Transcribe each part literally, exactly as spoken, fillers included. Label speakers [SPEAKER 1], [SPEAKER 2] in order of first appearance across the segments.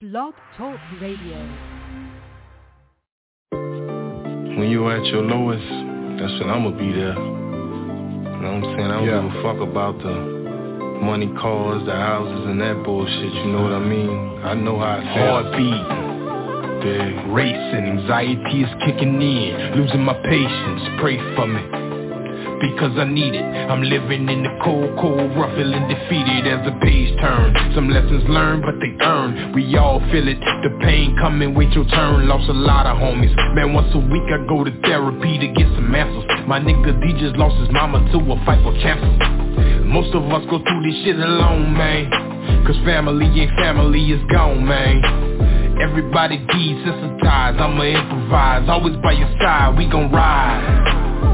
[SPEAKER 1] Blog Talk Radio.
[SPEAKER 2] When you at your lowest, that's when I'ma be there. You know what I'm saying? I don't yeah. give a fuck about the money, cars, the houses, and that bullshit. You know what I mean? I know how it feels.
[SPEAKER 3] Heartbeat. Racing, anxiety is kicking in. Losing my patience, pray for me, because I need it. I'm living in the cold, cold, rough, feeling defeated as the page turn. Some lessons learned, but they earn. We all feel it, the pain coming, wait your turn. Lost a lot of homies, man, once a week I go to therapy to get some answers. My nigga D just lost his mama to a fight for cancer. Most of us go through this shit alone, man, cause family ain't family, is gone, man. Everybody desensitized, I'ma improvise. Always by your side, we gon' ride.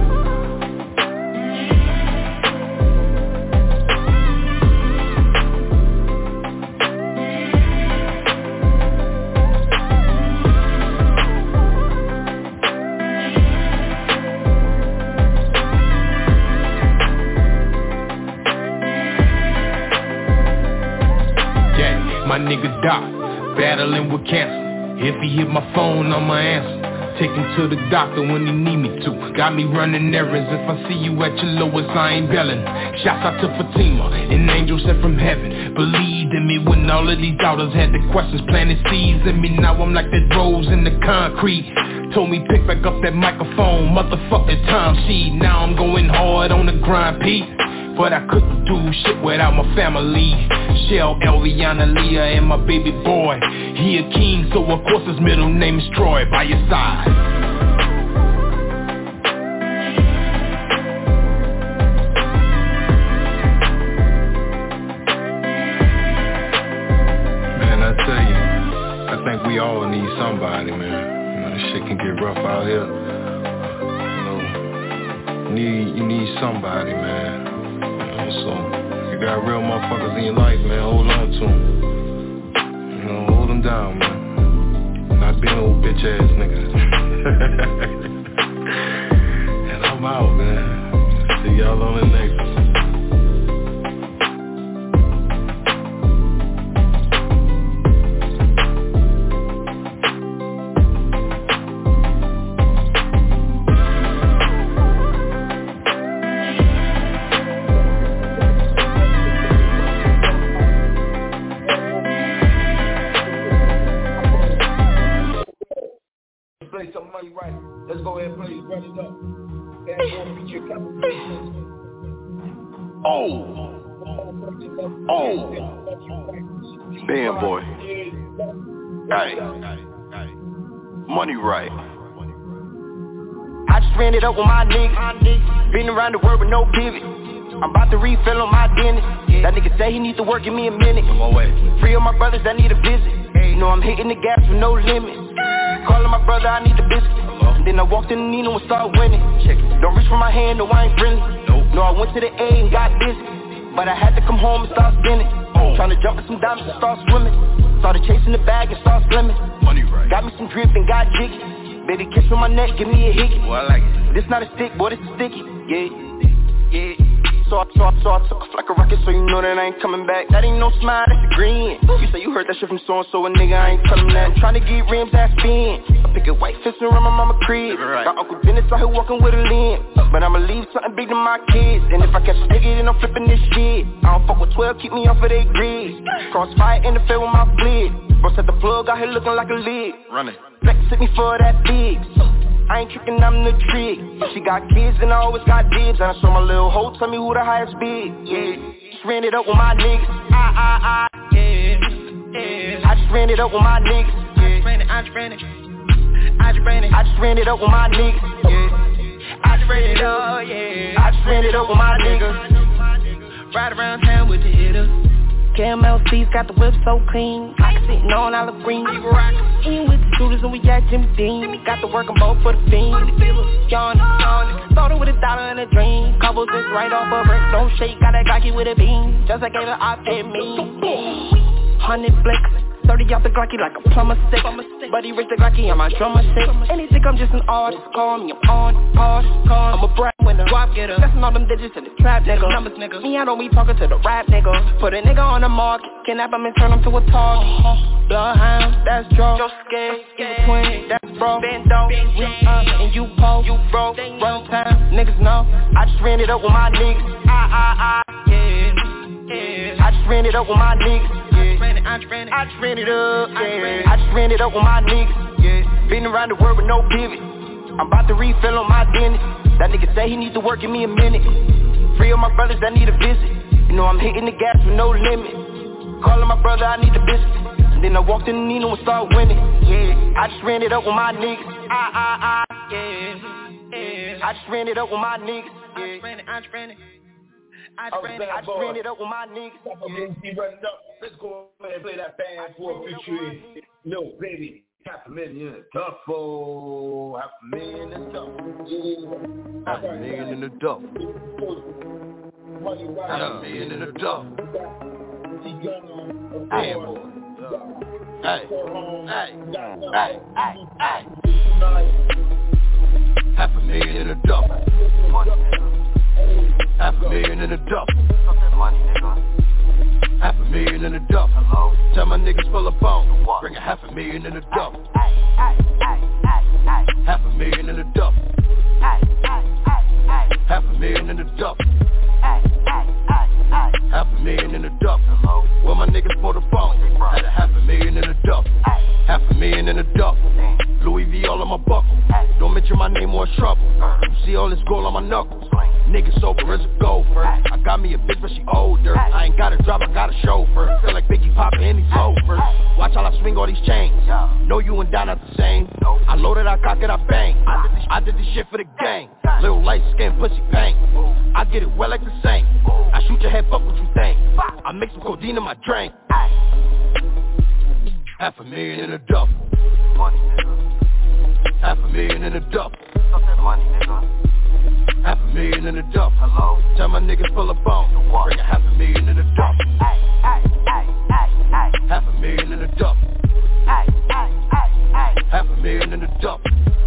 [SPEAKER 3] Yeah, my nigga Doc battling with cancer. If he hit my phone, I'ma answer. Take him to the doctor when he need me to. Got me running errands. If I see you at your lowest, I ain't belling. Shouts out to Fatima, an angel sent from heaven. Believed in me when all of these doubters had the questions, planted seeds in me. Now I'm like that rose in the concrete. Told me pick back up that microphone, motherfucking time sheet. Now I'm going hard on the grind, Pete. But I couldn't do shit without my family. Shell, Eliana, Leah, and my baby boy. He a king, so of course his middle name is Troy. By your side.
[SPEAKER 2] Man, I tell you, I think we all need somebody, man. You know, this shit can get rough out here. You know, need you need somebody, man. So, you got real motherfuckers in your life, man, hold on to them. You know, hold them down, man. Not being old bitch ass niggas. And I'm out, man. See y'all on the next one.
[SPEAKER 4] Let's go ahead and play. Run it up.
[SPEAKER 3] Oh. Oh. Band boy. Hey. Money right.
[SPEAKER 5] I just ran it up with my niggas. Been around the world with no pivot. I'm about to refill on my dentist. That nigga say he need to work, give me a minute.
[SPEAKER 3] I'm on way.
[SPEAKER 5] Free of my brothers that need a visit. You know I'm hitting the gas with no limit. Calling my brother, I need the biscuit. And then I walked in the Nino and started winning. Check it. Don't reach for my hand, no, I ain't friendly. Nope. No, I went to the A and got busy. But I had to come home and start spinning. Oh. Trying to jump in some diamonds and start swimming. Started chasing the bag and start slimming. Money right. Got me some drip and got jiggy. Baby, kiss on my neck, give me a hickey.
[SPEAKER 3] Well, I like it.
[SPEAKER 5] This not a stick, boy, this is sticky. Yeah, yeah. So I, so, I, so I took off like a rocket, so you know that I ain't coming back. That ain't no smile, that's a grin. You say you heard that shit from so-and-so, a nigga, I ain't telling that. I'm trying to get rims that spin. I pick a white fist around my mama crib. Right. Got Uncle Dennis out here walking with a limb. But I'ma leave something big to my kids. And if I catch a nigga, then I'm flipping this shit. I don't fuck with twelve, keep me off of they grid. Crossfire interfere with my flit. Bro said the plug out here looking like a lid.
[SPEAKER 3] Running.
[SPEAKER 5] Flex hit me for that big. I ain't tricking, I'm the trick. She got kids and I always got dibs. And I saw my little hoe tell me who the highest bid. Yeah, just ran it up with my niggas. I, I, I, yeah, yeah. I just ran it up with my niggas. Yeah. I just ran it, I just ran it. I just ran it. I just ran it up with my niggas. Yeah. I just ran it up, yeah. I just ran it up with my niggas. Ride around town with the hitter. Caramel seats got the whip so clean. I can sit on olive green. Eating with the shooters and we got Jimmy Dean. Got to work them both for the fiend. Yawn, yawn. Started with a dollar and a dream. Couple this right off a brick. Don't shake, got that Glocky with a beam. Just like gave an op at me. Hundred flicks. thirty out the Glocky like a plumber stick. Buddy Rich the Glocky on my drummer stick. And they think I'm just an artist. Call me, I'm on, artist, call. I'm a breadwinner. Guap getter. Flexing all them digits in the trap, nigga. Numbers, nigga. Me, I don't be talking to the rap, nigga. Put a nigga on the market. Kidnap him and turn him to a target. Bloodhound. last draw. Your skin, in between, that's bro. Bando, we up and you po, you broke. Run time, niggas know. I just ran it up with my niggas. Ah ah ah, yeah, yeah. I just ran it up with my niggas. Yeah. I just ran it, I just ran it up. Yeah. I just ran it up with my niggas. Yeah. Been around the world with no pivot. I'm about to refill on my dentist. That nigga say he needs to work, give me a minute. Free of my brothers that need a visit. You know I'm hitting the gas with no limit. Calling my brother, I need the biscuit. And then I walked in the Nino and started winning. Yeah, I just ran it up with my niggas. Ah ah ah, yeah, yeah. I just ran it up with my niggas. Yeah. I just ran it, I just ran it. I just ran it, I just ran it up with my niggas.
[SPEAKER 4] Yeah. Let's go ahead and play that band for featuring No Baby. Half a million in the duffel. Half a million in the duffel.
[SPEAKER 1] Half a million in the duffel. Half a million in the duffel. Hey, boy. Hey, hey, hey, hey, hey. Half a million in the duffel. Half a million in the duffel. Half a million in the duffel. Tell my niggas pull up on. Bring a half a million in the duffel. Half a million in the duffel. Half a million in the duffel. Half a million in the duffel. Well, my niggas pull the phone. Had a half a million in the duffel. Half a million in the duffel. Louis V all on my buckle. Don't mention my name or trouble. You see all this gold on my knuckles. Niggas sober as a gopher. I got me a bitch but she older. I ain't got a job, I got a chauffeur. Feel like Biggie poppin' and he's over. Watch how I swing all these chains. Know you and Don not the same. I loaded, I cock it, I bang. I did this, I did this shit for the gang. Little light skin, pussy paint. I get it well like the same. I shoot your head, fuck what you think. I mix some codeine in my drink. Half a million in a duffel. Half a million in a duffel. Half a million in the duffel. Hello? Tell my niggas pull up on. Bring a half a million in the duffel. Half a million in the duffel. Half a million in the duffel.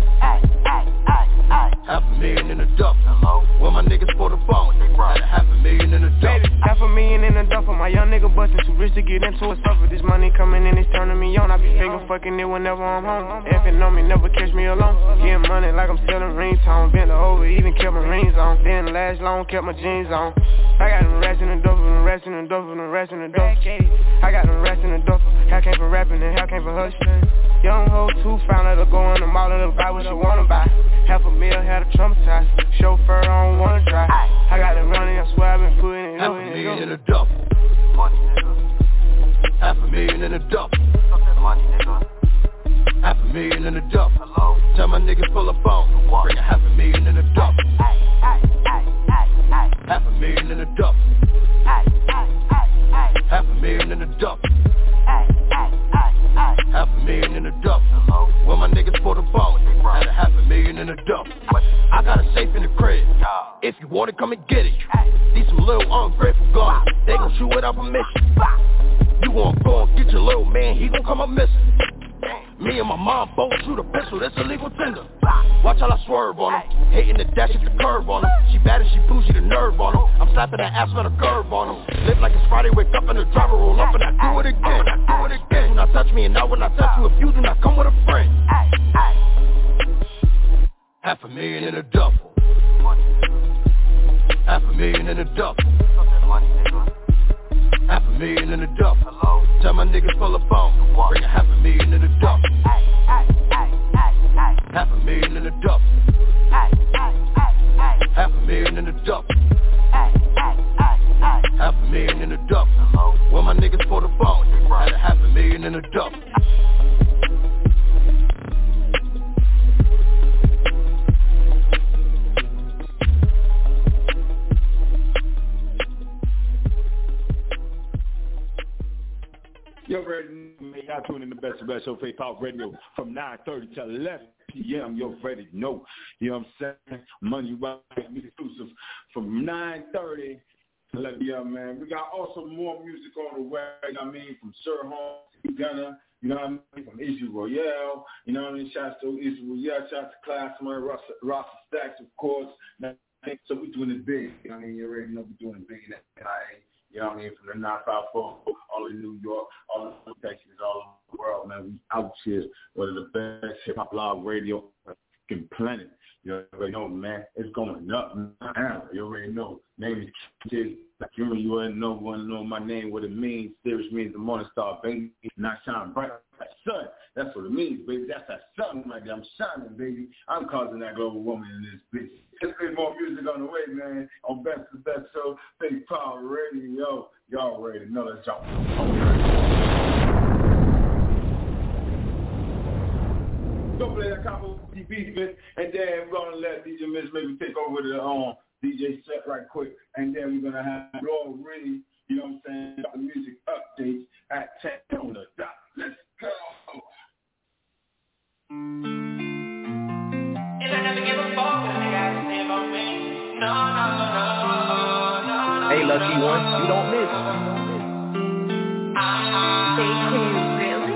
[SPEAKER 1] Half a million in the duffel. Hello? Well, my niggas pull the phone. Had a half a million in the duffel.
[SPEAKER 5] Half a million in the duffel. My young nigga bustin', too rich to get into a suffer. This money coming in, it's turning me on. I be finger fucking it whenever I'm home. Effing on me, never catch me alone. Getting money like I'm selling ringtone. Bent over, even kept my rings on. Didn't last long, kept my jeans on. I got them rats in the duffel, them rats in the duffel, them rats in the duffel. I got them rats in the duffel. How came for rapping and how came for hustling. Young hoe too, found her to go in the mall and buy what she wanna buy. Half a meal had a traumatized. Chauffeur, I don't wanna drive. I got it running, I swear I've been putting it
[SPEAKER 1] half a million in a duffel. Half a million in a duffel. Half a million in a duffel. Tell my niggas pull up on. Bring a half a million in a duffel. Half a million in a duffel. Half a million in a duffel. Half a million in a duffel. Well, my niggas pull the phone. Had a half a million in a duffel. I got a safe in the crib. If you want it, come and get it. These some little ungrateful guns. They gon' shoot without permission. You gon' go and get your little man, he gon' come up missing. Me and my mom both shoot a pistol, that's a legal tender. Watch how I swerve on him. Hating the dash at the curve on him. She bad and she bougie, the nerve on him. I'm slapping that ass with a curve on him. Live like it's Friday, wake up in the driver, roll up and I do it again. I do it again. Do not touch me and now when I touch you, if you do not come with a friend. Half a million in a duffel. Half a million in a duffel. Half a million in a duffel. Tell my niggas pull up on. Bring a half a million in a duffel. Half a million in a duffel. Half a million in a duffel. Half a million in a duffel. Well, my niggas pull the phone. Had a half a million in a duffel.
[SPEAKER 4] You already know, y'all tuning in the best of best show, Faith Talk Radio, from nine thirty to eleven p.m. You already know. You know what I'm saying? Money right exclusive from nine thirty to eleven p.m. man. We got also more music on the way. You know what I mean? From Sir Holmes, Gunna, you know what I mean? From Izzy Royale, you know what I mean? Shouts to Izzy Royale, shouts to Classman, Ross Stacks, of course. So we're doing it big. You know what I mean? You already know we're doing it big. I You know what I mean? From the nine five four, all in New York, all in Texas, all over the world, man. We out here, one of the best hip-hop blog radio on the planet. You already know, man. It's going up now. You already know. Name is Kid. Like you, you already know, want to know my name, what it means. Sirius means the morning star, baby. Not shine bright like sun. That's what it means, baby. That's that sun right there. I'm shining, baby. I'm causing that global woman in this bitch. There's been more music on the way, man. On Best to Best Show, Faith Power Radio. Y'all already know. Let's jump. Go play that couple of T V bit, and then we're gonna let D J Miz maybe take over the um D J set right quick, and then we're gonna have Roll Reed, you know what I'm saying, the music updates at ten on the dot. Let's go.
[SPEAKER 6] And I never give a fuck when they gotta say about me. No, no, no, no, no. Hey, lucky one, you don't miss.
[SPEAKER 7] They can.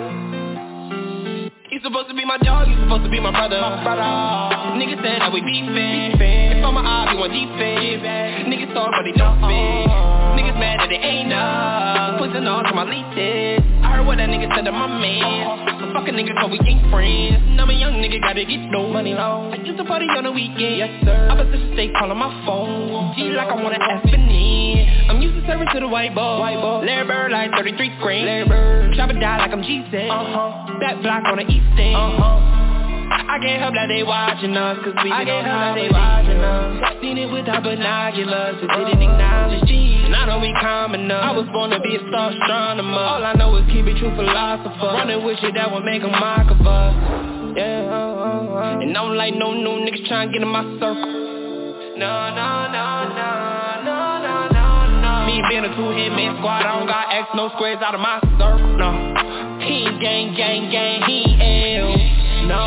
[SPEAKER 6] You supposed to be my dog, you supposed to be my brother. My brother. Niggas said that we beefin'. If I'm a odd, you want defense. Niggas talk but they don't fit. Niggas mad that they ain't up. Pushing on to my leases. I heard what that nigga said to my man. So fuck a nigga cause we ain't friends. Now I'm a young nigga gotta get no money long. I used to party on the weekend, yes sir. I was just stay calling my phone. G like I wanna ask for need. I'm used to service to the white boy. White boy. Larry Bird like thirty-three screen. Larry Bird. Chopper die like I'm G-Set. Uh-huh. Back block on the east. Uh-huh. I can't help that they watching us, cause we I can't help that they watching us. Seen it with our binoculars, but didn't acknowledge G's. And I know we common up. I was born to be a star astronomer. All I know is keep it true philosopher. Running with shit that would make a mock of us. Yeah, oh, oh, oh. And I don't like no new niggas trying to get in my circle. No, no, no, no, no, no, no, no. Me being a two-hit man squad, I don't got X, no squares out of my circle, no. He ain't gang, gang, gang, he ain't L. No.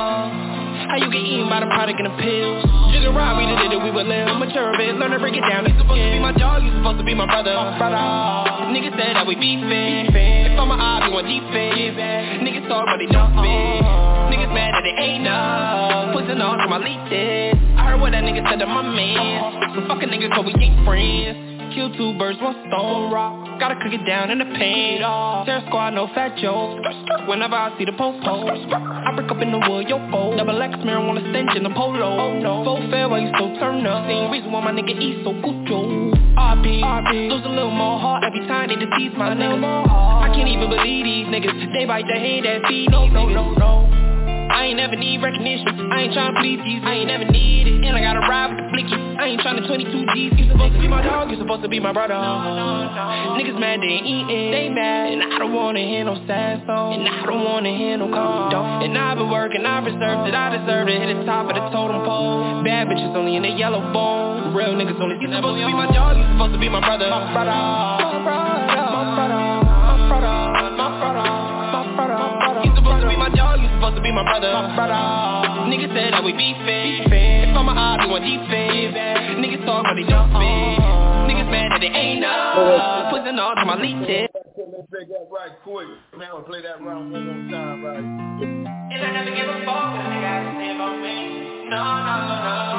[SPEAKER 6] How you get eaten by the product and the pills? Jigga Rob, we did it, we would live. Mature a bit, learn to break it down. You supposed to be my dog, you supposed to be my brother. My brother. Niggas said that we beefin'. If I'm a odd, you want defense. Niggas talk but they don't fit. Niggas mad that they ain't up. Pushing on to my leases. I heard what that nigga said to my man. So fuck a nigga cause we ain't friends. Kill two birds, one stone rock. Gotta cook it down in the pan. Terror squad, no fat jokes. Whenever I see the post I break up in the wood, yo fold. Double X mirror on the stench in the polo. Oh no, full fair while you still turn up. Same reason why my nigga eat so cucho. R P, lose a little more heart every time they deceive my niggas. I can't even believe these niggas. They bite the hand that feed no, no, no, no. I ain't never need recognition. I ain't tryna please these. I ain't never need it. And I gotta ride with the blicky. I ain't tryna twenty-two G's. You supposed to be my dog. You supposed to be my brother. Niggas mad they ain't eatin'. They mad. And I don't wanna hear no sad songs. And I don't wanna hear no calm. And I've been working. I reserved it. I deserve to hit the top of the totem pole. Bad bitches only in the yellow bone. Real niggas only. You supposed to be my dog. You supposed to be my brother. My brother. My brother. My brother. My brother. My brother. My brother. You supposed to be my dog. You supposed to be my brother. My brother. Niggas said that we beefin'. If I'm a odd, you want defense. Niggas talk but they don't fit. Niggas mad that they ain't up. Pushing on to my leases.
[SPEAKER 4] Let's play that right quick. Man, I'll play that round one more time, right?
[SPEAKER 6] And I never give a fuck when they gotta say about me. No, no, no,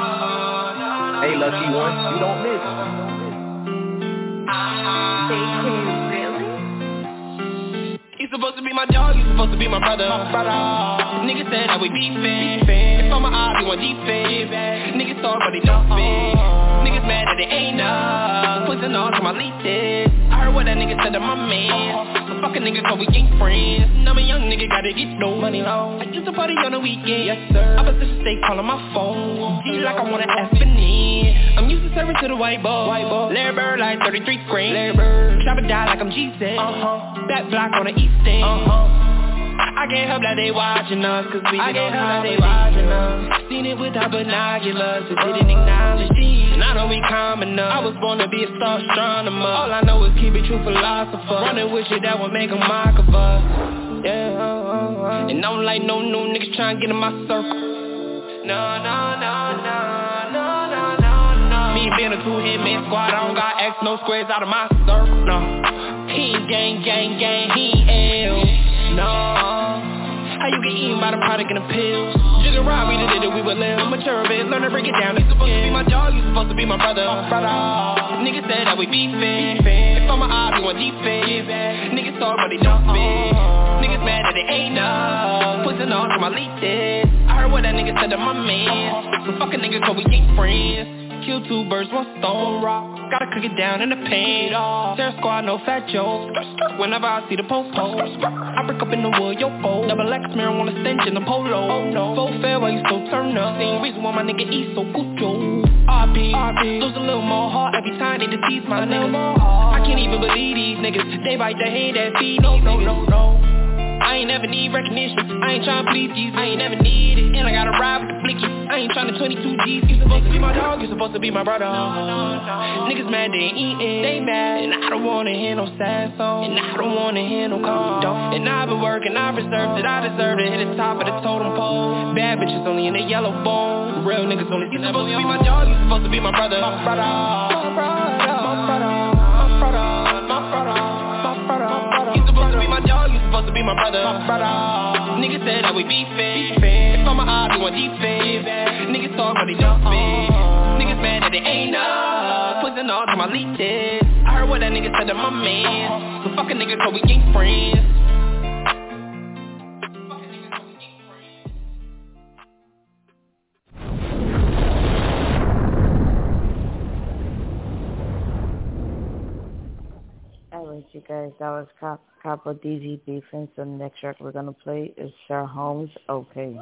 [SPEAKER 6] no, no. Hey, lucky one, you don't miss.
[SPEAKER 7] They can.
[SPEAKER 6] You supposed to be my dog, you supposed to be my brother. My brother. Niggas said that we beefin'. If I'm a odd, you want defense. Niggas talk but they don't fit. Niggas mad that they ain't up. Pushing on to my leases. I heard what that nigga said to my man. So fuck a nigga cause we ain't friends. Now I'm a young nigga gotta get no money long. I used to party on the weekend, yes sir. I was just stay calling my phone. G like I wanna ask for need. I'm used to service to the white boy. White boy. Larry Bird like thirty-three screen. Larry Bird. Chopper die like I'm G-Set. Uh-huh. Back block on the east. Uh-huh. I can't help that they watching us, cause we I can't help that they watching us. Seen it with our binoculars, but didn't acknowledge G's. And I know we common up. I was born to be a star astronomer. All I know is keep it true philosopher. Running with shit that would make a mock of us. Yeah, oh, oh, oh. And I don't like no new niggas trying to get in my circle. No, no, no, no, no, no, no, no. Me being a two-hit man squad, I don't got X, no squares out of my circle, no. He ain't gang, gang, gang, he ain't L. No. How you get eaten by the product and the pills? can ride, we did it, we would live. Mature a bit, learn to break it down. You supposed to be my dog, you supposed to be my brother. brother. Niggas said that we beefin'. If I'm a I, we want defense. Niggas talk, but they don't spit. Niggas mad that it ain't enough. Pushing on to my leases. I heard what that nigga said to my man. So fuck a nigga, cause we ain't friends. Kill two birds, one stone. Rock, gotta cook it down in the paint. Terror squad, no fat jokes. Whenever I see the post post, I break up in the wood, yo fold. Double X mirror on the stench in the polo. Oh no, full fair while you still turn up. Same reason why my nigga eat so cucho. R P, lose a little more heart every time they deceive my niggas. I can't even believe these niggas. They bite the hand that feed these niggas. No, no, no. I ain't never need recognition. I ain't tryna please these. I ain't never need it. And I gotta ride with the blicky. I ain't tryna twenty-two G's. You supposed to be my dog. You supposed to be my brother. Niggas mad they ain't eatin'. They mad. And I don't wanna hear no sad songs. And I don't wanna hear no calm. And I've been working. I've reserved it. I deserve to hit the top of the totem pole. Bad bitches only in the yellow bone. Real niggas only. You supposed to be my dog. You supposed to be my brother. My brother. My brother. My brother. My brother. My brother. My brother. You supposed to be my dog. You supposed to be my brother. My brother. Niggas said that we beefin'. If I'm a I, we want defense. Niggas talk, but they don't spit. Niggas mad that it ain't enough. Pushing on to my leeches. I heard what that nigga said to my man. So fuck a nigga, cause we ain't friends.
[SPEAKER 8] Alright, you guys, that was Cap- Capo D G Defense. The next track we're gonna play is Sher Holmes, Okay.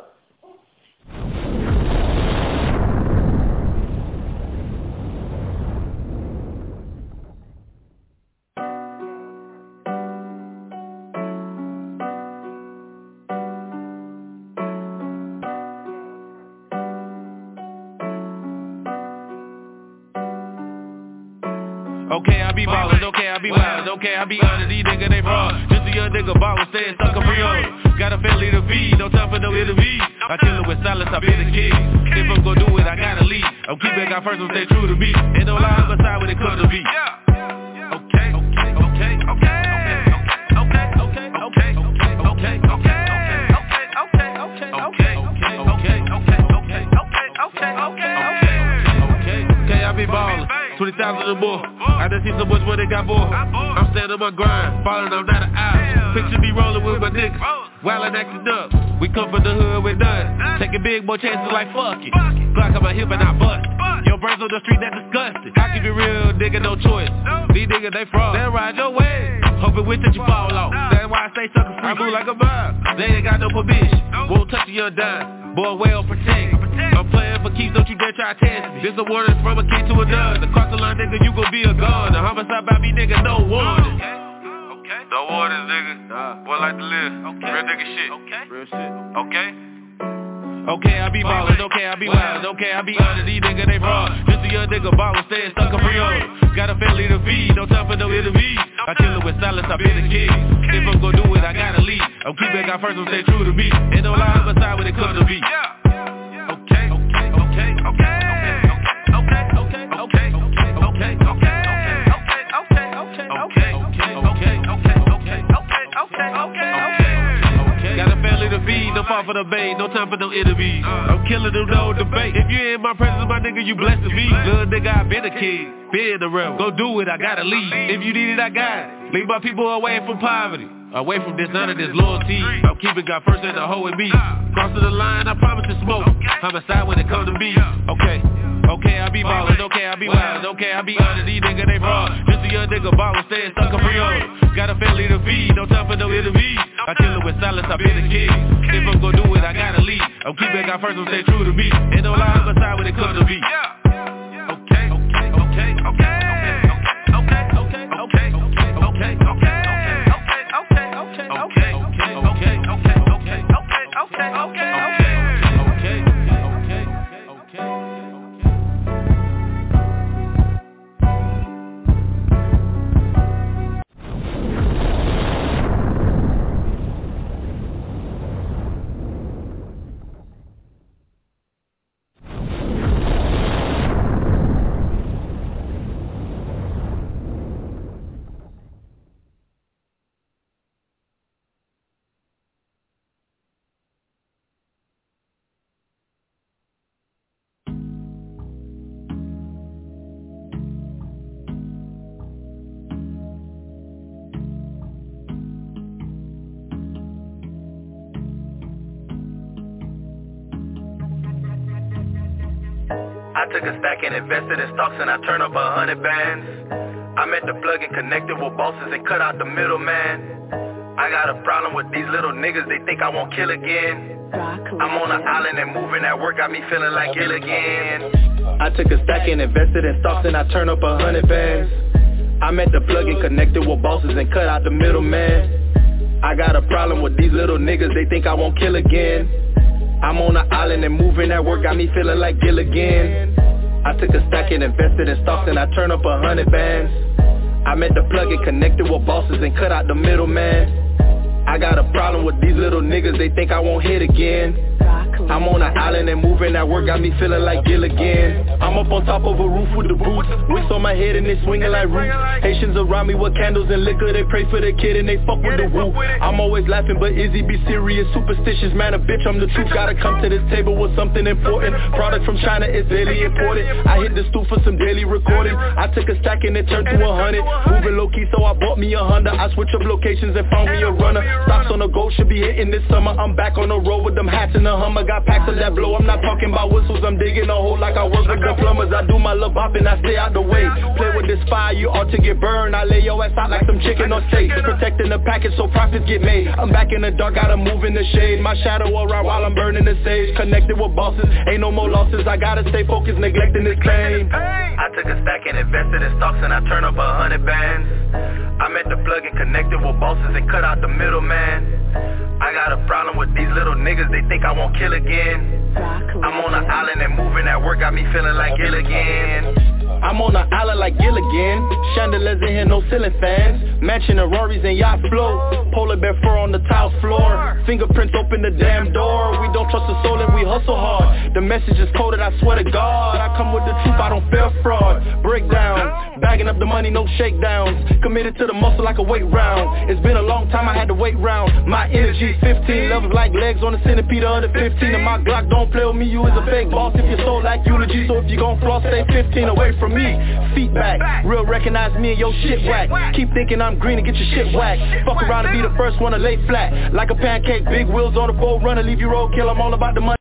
[SPEAKER 9] Okay, I be ballin', okay, I be wildin', okay, I be honest, these niggas they fraud. Just a young nigga ballin', staying stuck up free on. Got a family to feed, no time for no interview. I kill it with silence, I been a kid. If I'm gon' do it, I gotta lead. I'm keeping God first, I'm stay true to me. Ain't no lie, I'm aside when it comes to me. Okay, okay, okay, okay, okay, okay, okay, okay, okay, okay, okay, okay, okay, okay, okay, okay, okay, okay, I be ballin'. twenty thousand or more. I done seen so much where they got more. I'm standing on my grind, falling, I'm not an eye. Picture me rolling with my niggas, while I'm acting up. We come from the hood with none. Taking big boy chances like fuck it. Glock on my hip and I bust. Yo, birds on the street, that disgusting. I keep it real, nigga, no choice. These niggas, they fraud. They ride your way. Hoping wish that you fall off. That's why I stay sucker free. I move like a mob. They ain't got no permission. Won't touch your dime. Boy, well protect. I'm playing for keeps, don't you dare try to test me. This a warning from a kid to another. Across the line, nigga, you gon' be a gun. The homicide by me, nigga, no warning. Okay, okay. No warnings, nigga. Nah. Boy, like to live. Okay. Real nigga shit. Okay. Real shit. Okay. Okay, I be ballin', okay, I be wildin', okay, I be honest, these niggas they fraud. Just a young nigga ballin', staying stuck up free on. Got a family to feed, no time for no interview. I kill it with silence, I been a kid. If I'm gon' do it, I gotta lead. I'm keeping God first, I'm stay true to me. Ain't no lie, I'm aside when it comes to me. Okay, okay, okay, okay, okay, okay, okay, okay, okay, okay, okay, okay, okay, okay, okay, okay. Got a family to feed, no fall for the bait, no time for no interviews. I'm killing them, no debate. If you ain't my presence, my nigga, you blessed to be. Little nigga, I been a kid, been around. Go do it, I gotta leave. If you need it, I got it. Leave my people away from poverty, away from dishonor, this loyalty. I'm keeping God first and the hoe in me. Crossing the line, I promise to smoke. Homicide when it comes to me. Okay, okay, I be ballin', okay, I be wildin', okay, I be honest, these niggas they fraud. Just a young nigga ballin', staying stuck up free on. Got a family to feed, no time for no interview. I kill it with silence, I been a kid. If I'm gon' do it, I gotta lead. I'm keeping God first, I'm stay true to me. Ain't no lie, I'm aside when it comes to me. Okay, okay, okay, okay, okay, okay, okay, okay, okay, okay, okay.
[SPEAKER 2] I took a stack and invested in stocks and I turned up a hundred bands. I met the plug and connected with bosses and cut out the middleman. I got a problem with these little niggas, they think I won't kill again. I'm on an island and moving at work got me feeling like Gilligan. I took a stack and invested in stocks and I turned up a hundred bands. I met the plug and connected with bosses and cut out the middleman. I got a problem with these little niggas, they think I won't kill again. I'm on an island and moving at work got me feeling like Gilligan. I took a stack and invested in stocks and I turned up a hundred bands. I met the plug and connected with bosses and cut out the middleman. I got a problem with these little niggas, they think I won't hit again. I'm on an island and moving at work got me feeling like Gilligan. I'm up on top of a roof with the boots, wicks on my head and they swinging like roots. Haitians around me with candles and liquor, they pray for the kid and they fuck with the woo. I'm always laughing but Izzy be serious, superstitious, man a bitch, I'm the truth. Gotta come to this table with something important. Product from China is daily imported. I hit the stool for some daily recording. I took a stack and it turned to a hundred. Moving low key so I bought me a Honda. I switch up locations and found me a runner. Stocks on the go, should be hitting this summer. I'm back on the road with them hats and the Hummer. Got packs of that blow, I'm not talking about whistles. I'm digging a hole like I work with the plumbers. I do my love bop and I stay out the way. Play with this fire, you ought to get burned. I lay your ass out like some chicken on steak. Protecting the package so profits get made. I'm back in the dark, gotta move in the shade. My shadow around while I'm burning the sage. Connected with bosses, ain't no more losses. I gotta stay focused, neglecting this claim. I took a stack and invested in stocks and I turned up a hundred bands. I met the plug and connected with bosses and cut out the middleman. I got a problem with these little niggas, they think I won't kill again. I'm on an island and moving at work got me feeling like Gilligan. I'm on an island like Gilligan. Chandeliers in here, no ceiling fans. Mansion and Rorys and yacht flow. Polar bear fur on the tile floor. Fingerprints open the damn door. We don't trust the soul and we hustle hard. The message is coded, I swear to God. I come with the truth, I don't fear fraud. Breakdown, bagging up the money, no shakedowns. Committed to the muscle like a weight round. It's been a long time, I had to wait round. My energy fifteen levels like legs on the centipede of the fifteen. And my Glock don't play with me, you is a fake boss if your soul like eulogy. So if you gon' floss, stay fifteen away from me. Feet back, real recognize me and your shit whack. Keep thinking I'm green and get your shit whacked. Fuck around and be the first one to lay flat. Like a pancake, big wheels on the four runner, leave you roadkill, I'm all about the money.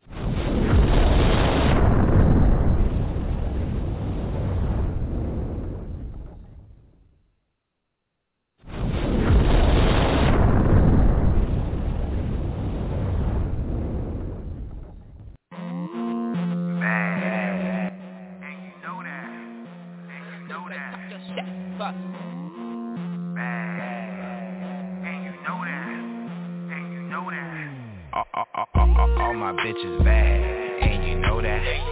[SPEAKER 10] All my bitches bad, and you know that,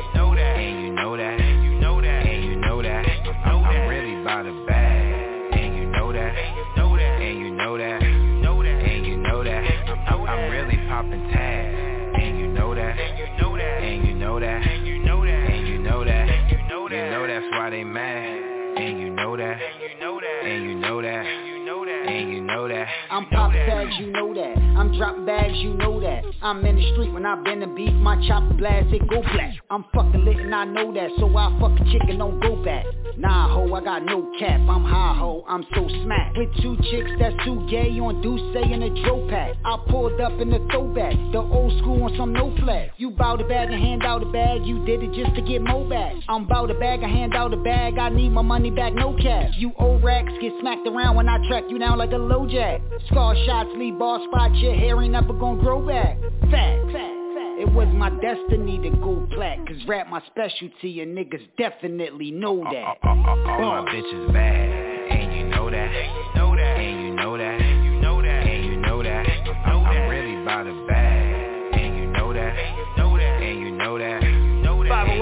[SPEAKER 10] and you know that, and you know that, and you know that, I'm really by the bag, and you know that, and you know that, and you know that, I'm really popping tags, and you know that, and you know that, and you know that, and you know that, you know that's why they mad, and you know that, and you know that, and you know that, and you know that.
[SPEAKER 11] I'm pop tags, you know that. I'm drop bags, you know that. I'm in the street when I been the beef, my chopper blast, it go black. I'm fucking lit and I know that, so I fuck a chick and don't go back. Nah ho, I got no cap, I'm high ho, I'm so smacked. With two chicks that's too gay on Douce and a Joe pack. I pulled up in the throwback, the old school on some no flag. You bout a bag and hand out a bag, you did it just to get more bags. I'm bout a bag and hand out a bag, I need my money back, no cash. You old racks get smacked around when I track you down like a low jack. Scar shots leave ball spots, your hair ain't never gonna grow back. Fact, fact. It was my destiny to go plat, cause rap my specialty and niggas definitely know that.
[SPEAKER 10] All, all, all, all my bitches bad, and you know that, and you know that, and you know that, and you know that, I'm really by the bag, and you know that, and you know that, and you know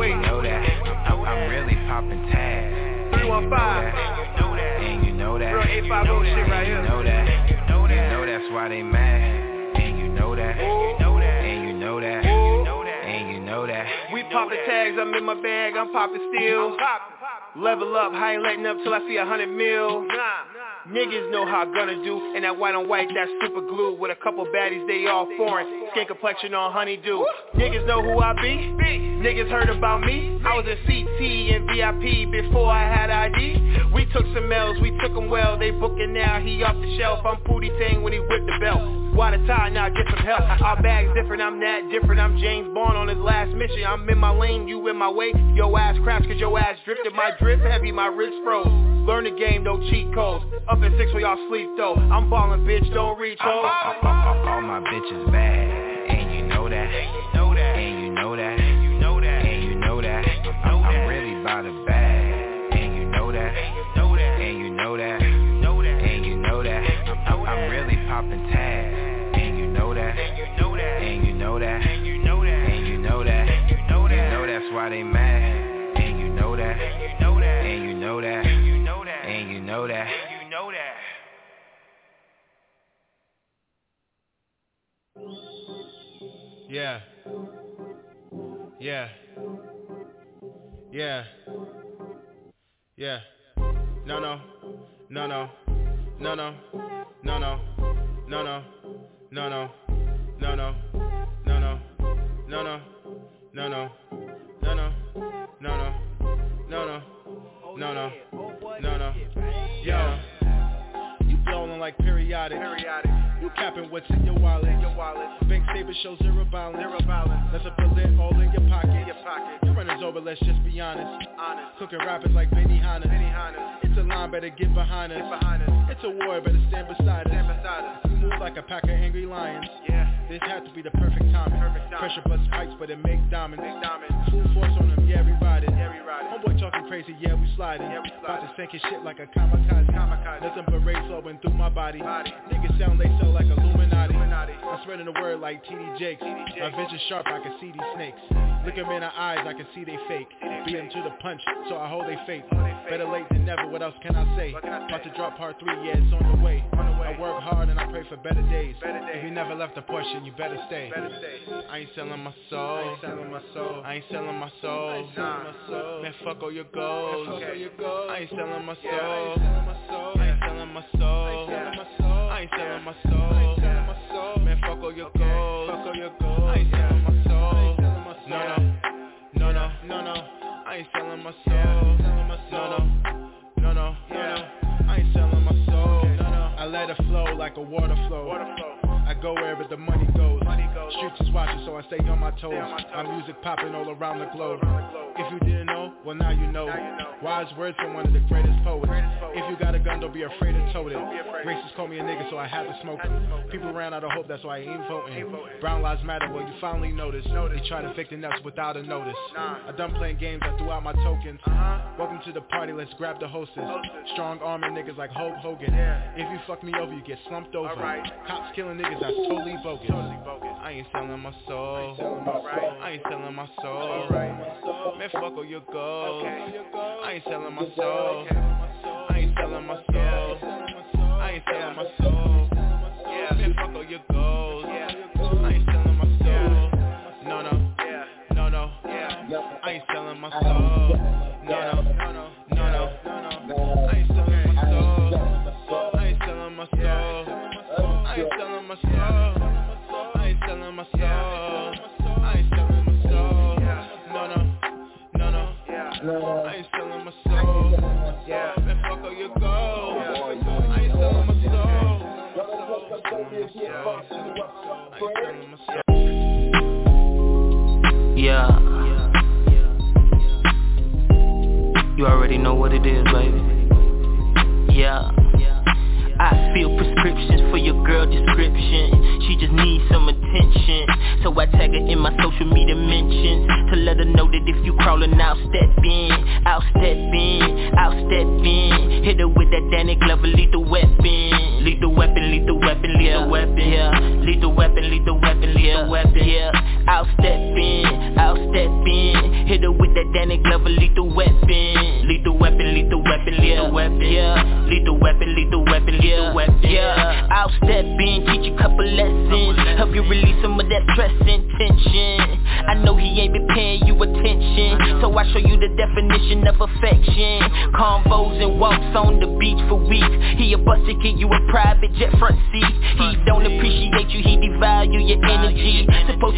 [SPEAKER 10] that, I'm really popping tags, three one five, and you know that, and you know that, you know that, you know that's why they mad, and you know that, and you know that, and you know that, and you know that.
[SPEAKER 12] We poppin' tags, I'm in my bag, I'm poppin' still. Level up, I ain't letting up till I see a hundred mil. Niggas know how I gonna do, and that white on white, that super glue. With a couple baddies, they all foreign. Skin complexion on honeydew. Niggas know who I be. Niggas heard about me. I was in C T and V I P before I had I D. We took some L's, we took them well. They booking now, he off the shelf. I'm Pootie Tang when he whipped the belt. Water tired, now get some help. Our bag's different, I'm that different. I'm James Bond on his last mission. I'm in my lane, you in my way. Yo ass craps cause your ass drifted. My drip heavy, my wrist froze. Learn the game, no cheat codes. Up at six where y'all sleep though. I'm ballin', bitch, don't reach ho.
[SPEAKER 10] All my bitches bad, and you know that. And you know that. And you know that. And you know that. And you know that. I'm really about the bag, and you know that. And you know that. And you know that. And you know that. I'm really poppin' tags, and you know that. And you know that. And you know that. And you know that. And you know that. And you know that. You know that's why they mad, and you know that. And you know that. And you know that. And you know that. And you know that. And you know that.
[SPEAKER 9] Yeah. Yeah. Yeah. Yeah. No, no. No, no. No, no. No, no. No, no. No, no. No, no. No, no. No, no. No, no. No, no. No, no. No, no. No, no. No, no. Yo. You blowing like periodic. Periodic. You capping what's in your wallet. In your wallet. Bank statement shows zero balance. Zero balance. That's a bullet all in your pocket. In your pocket. Your runners over, let's just be honest. Honest. Cooking rappers like Benny Hanna. Benny Hanna. It's a line, better get behind us. Get behind us. It's a war, better stand beside us. Stand beside us. You move like a pack of angry lions. Yeah. This had to be the perfect timing. Perfect time. Pressure busts pipes, but it makes diamonds. Make diamonds. Full force on them, yeah, we ride it. Yeah, we ride it. Homeboy talking crazy, yeah, we sliding. Yeah, we sliding. About to sink his shit like a kamikaze. Kamikaze. Nothing but rays flowing through my body. body. Niggas sound they sell like Illuminati. Illuminati. I'm spreading the word like T D Jakes. T D Jakes. My vision sharp, I can see these snakes. Look them in the eyes, I can see they fake. Beat them to the punch, so I hold they fake. Better late than never, what else can I say? About to drop part three, yeah, it's on the way. I work hard and I pray for better days. If you never left the portion, you better stay. I ain't selling my soul. I ain't selling my soul. I ain't selling my soul. Man, fuck all your goals. I ain't selling my soul. I ain't selling my soul. I ain't selling my soul. Man, fuck all your goals. I ain't selling my soul. No, no, no, no, no, no. I ain't selling my soul. No, no, no, no, no. I ain't selling my soul. I let it flow like a water flow. I go wherever the money goes. Streets is watching, so I stay on my toes. My music popping all around the globe. If you didn't know, well now you know. Wise words from one of the greatest poets. If you got a gun, don't be afraid to tote it. Racists call me a nigga, so I had to smoke it. People ran out of hope, that's why I ain't voting. Brown lives matter, well you finally notice. They try to fake the nuts without a notice. I done playing games, I threw out my tokens. Welcome to the party, let's grab the hostess. Strong arming niggas like Hulk Hogan. If you fuck me over, you get slumped over. Cops killing niggas, that's totally bogus. I ain't selling my soul. I ain't selling my soul. Man, fuck all your goals. I ain't selling my soul. I ain't selling my soul. I ain't selling my soul. Man, fuck all your goals. I ain't selling my soul. No, no, no, no. I ain't selling my soul. No, no, no, no. I ain't selling my soul. I ain't selling my soul. I ain't selling my soul. I ain't selling my soul. I ain't selling my soul. No, no, no, no. I ain't selling my soul. Yeah, man, fuck all your goals. I ain't selling my soul. I ain't selling my soul.
[SPEAKER 13] Yeah. You already know what it is, baby. Yeah. I feel prescriptions for your girl description. She just needs some attention, so I tag her in my social media mentions to let her know that if you crawling, I'll step in, I'll step in, I'll step in. Hit her with that Danny Glover lethal weapon, lethal weapon, lethal weapon, lethal weapon, yeah, lethal weapon, lethal weapon, lethal weapon, yeah. I'll step in, I'll step in. Hit her with that Danny Glover lethal weapon, lethal weapon, lethal weapon, lethal weapon, yeah, lethal weapon, lethal weapon. Yeah, yeah, I'll step in, teach you a couple lessons, help you release some of that stress and tension. I know he ain't been paying you attention, so I show you the definition of affection. Convos and walks on the beach for weeks. He a bus ticket, you a private jet front seat. He don't appreciate you, he devalue your energy. Supposed to be a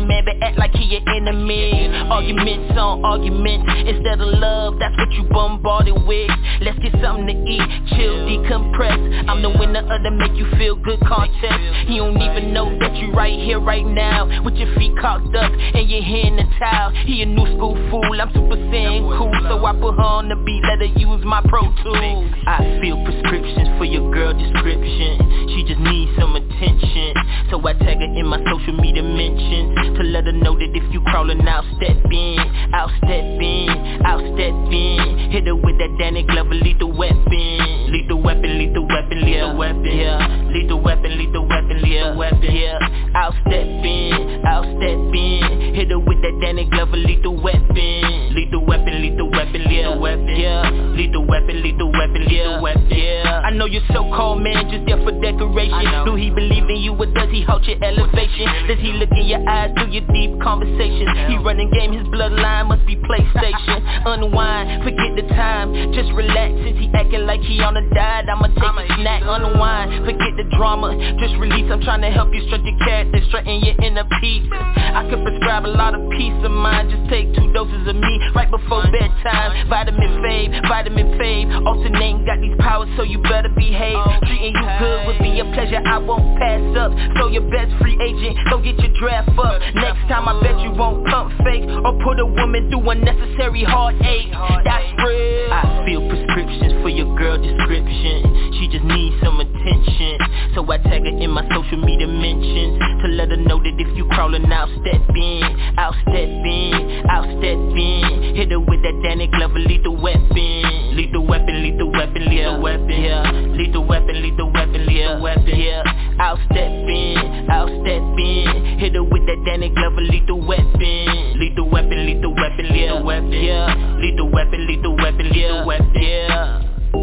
[SPEAKER 13] man, but act like he your enemy. Arguments on arguments, instead of love, that's what you bombarded with. Let's get something to eat, chill, decompress. I'm the winner of the make you feel good contest. You don't even know that you right here, right now, with your feet cocked up and your hand in the towel. He a new school fool, I'm super saiyan cool, so I put her on the beat, let her use my Pro Tools. I feel prescriptions for your girl description. She just needs some attention, so I tag her in my social media mentions to let her know that if you crawling out, step in, out step in, out step in. Hit her with that Danny Glover lethal weapon, lethal weapon, lethal weapon, lethal weapon, yeah, lethal weapon, lethal weapon, lethal weapon, yeah. Out step in, out step in. Hit her with that Danny Glover lethal weapon, lethal weapon, lethal weapon, lethal weapon, yeah, lethal weapon, lethal weapon, lethal weapon, yeah. I know your so-called man just there for decoration. Do he believe in you or does he halt your elevation? Does he look in your eyes through your deep conversations? He running game, his bloodline must be PlayStation. Unwind, forget the time, just relax. Since he acting like he on a diet, I'ma take a snack. Unwind, forget the drama, just release. I'm trying to help you strut your character, strutting your inner peace. I could prescribe a lot of peace of mind, just take two doses of me right before bedtime. Vitamin fave, vitamin fave, alternating, got these powers so you better behave. Treating you good would be a pleasure, I won't pass up. So your best free agent, go get your draft up. Next time I bet you won't pump fake or put a woman through unnecessary heartache. That's real. I feel prescriptions for your girl description. She just needs some attention, so I tag her in my social media mentions to let her know that if you crawling out, step in, out step in, out step in. Hit her with that Danny Glover lethal weapon, lethal weapon, lethal weapon, lethal weapon, yeah, lethal weapon, lethal weapon, lethal weapon, yeah. Out step in, out step in. Hit her with that Danny Glover lethal weapon, lethal weapon, lethal weapon, lethal weapon, yeah, lethal weapon, lethal weapon, lethal weapon, yeah.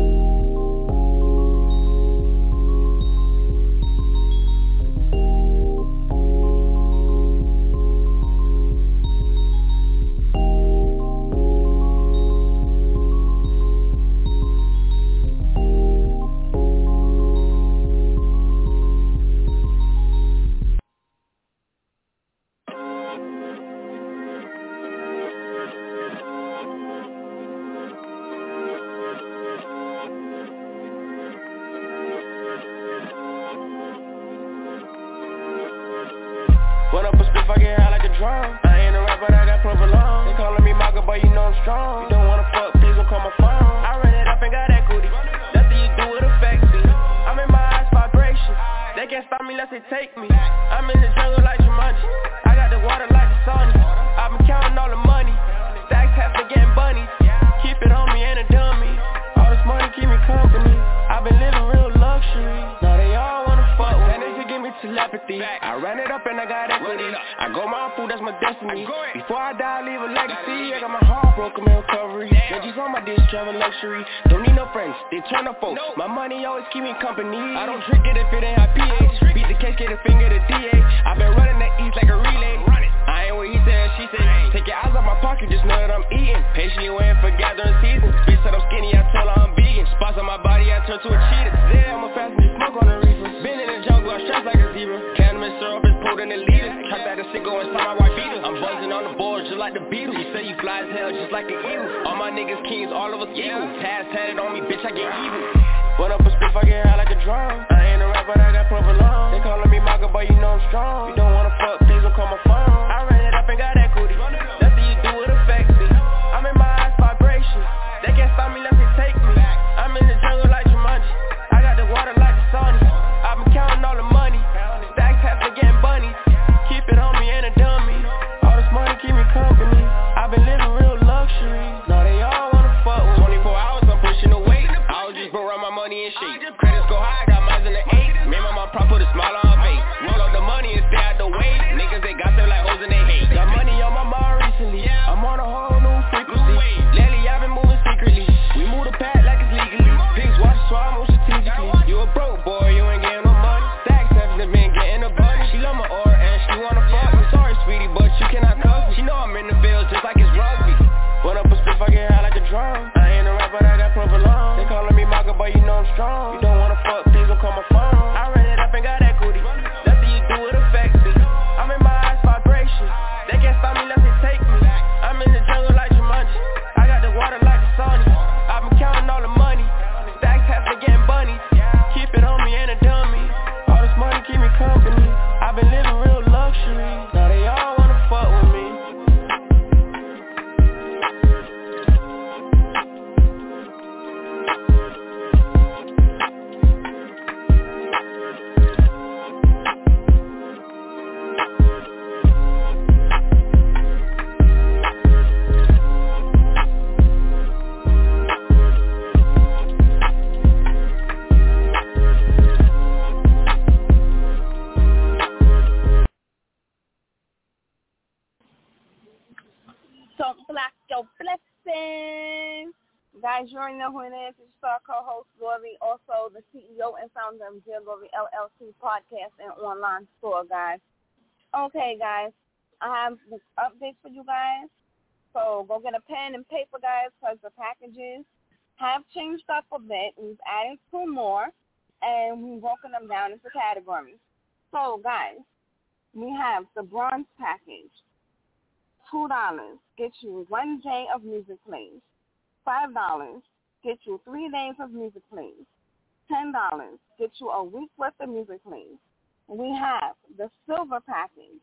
[SPEAKER 14] What up a spiff, I get high like a drum. I ain't a rapper, I got provolone. They calling me Maka, but you know I'm strong. You don't wanna fuck, please don't call my phone. I run it up and got equity. Nothing you do, it affects me. I'm in my eyes vibration. They can't stop me unless they take me. I'm in the jungle like Jumanji. I got the water like the sun. I've been counting all the money. Stacks half to getting bunnies. Keep it on me, ain't a dummy. All this money keep me company. I've been living real luxury. Now they all wanna fuck with me. Give me telepathy. I ran it up and I got equity. I go my food, that's my destiny. Before I die, I leave a legacy. I got my heart broken, in recovery. Benji's on my dish, travel luxury. Don't need no friends, they turn up folks. My money always keep me company. I don't drink it if it ain't high pH. Beat the case, get a finger to D A. I've been running the east like a relay. I ain't what he said, she said. Take your eyes out my pocket, just know that I'm eating. Patiently waiting for gathering season. Bitch said I'm skinny, I told her I'm vegan. Spots on my body, I turn to a cheetah. There, I'm a passenger, smoke on the reefer. Been in the jungle, I stress like a zebra. Cannabis syrup is pulled in the leader. Trap at a single inside my white beater. I'm buzzing on the board just like the Beatles. You say you fly as hell just like the eagle. All my niggas kings, all of us eagles. Taz tatted on me, bitch, I get evil. Run up a spiff, I get high like a drum. I ain't a rapper, I got provolone. They calling me Maka, but you know I'm strong. You don't wanna fuck, please don't call my phone. I ran it up and got equity. Nothing you do, it affects me. I'm in my eyes vibration. They can't stop me unless they take me. I'm in the jungle like Jumanji. I got the water like the sun. I've been counting all the money. Stacks half to getting bunnies. Keep it on me, ain't a dummy. All this money keep me company. I've been living real luxury. Now they all wanna fuck with me. twenty-four hours, I'm pushing the weight. I was just broke around my money and shit. Credits go high, got mines in the eight. Me and my mom prop put a smile on her face. Roll up the money and stay out the way. Niggas, they got them like hoes and they hate. Got money on my mind recently. I'm on a whole new frequency. Lately, I've been moving secretly. We move the pad like it's legally. Pigs watch so I move strategically. You a broke boy, you ain't getting no money. Stacks haven't been getting a bunny. She love my aura and she wanna fuck me. Sorry, sweetie, but you cannot cuff me. She know I'm in the field just like it's rugby. Run up a spiff, I get high like a drum. I ain't a rapper, I got provolone. They calling me Maka, but you know I'm strong. You don't wanna fuck, please don't call my phone. I ran it up and got equity. Nothing you do, it affects me. I'm in my eyes vibration.
[SPEAKER 15] Friday. Guys, you already know who it is. It's our co-host, Lori, also the C E O and founder of Dear Lori L L C podcast and online store, guys. Okay, guys, I have this update for you guys. So go get a pen and paper, guys, because the packages have changed up a bit. We've added two more, and we've broken them down into categories. So, guys, we have the bronze package. two dollars gets you one day of music plays. five dollars gets you three days of music plays. ten dollars gets you a week worth of music plays. We have the silver package.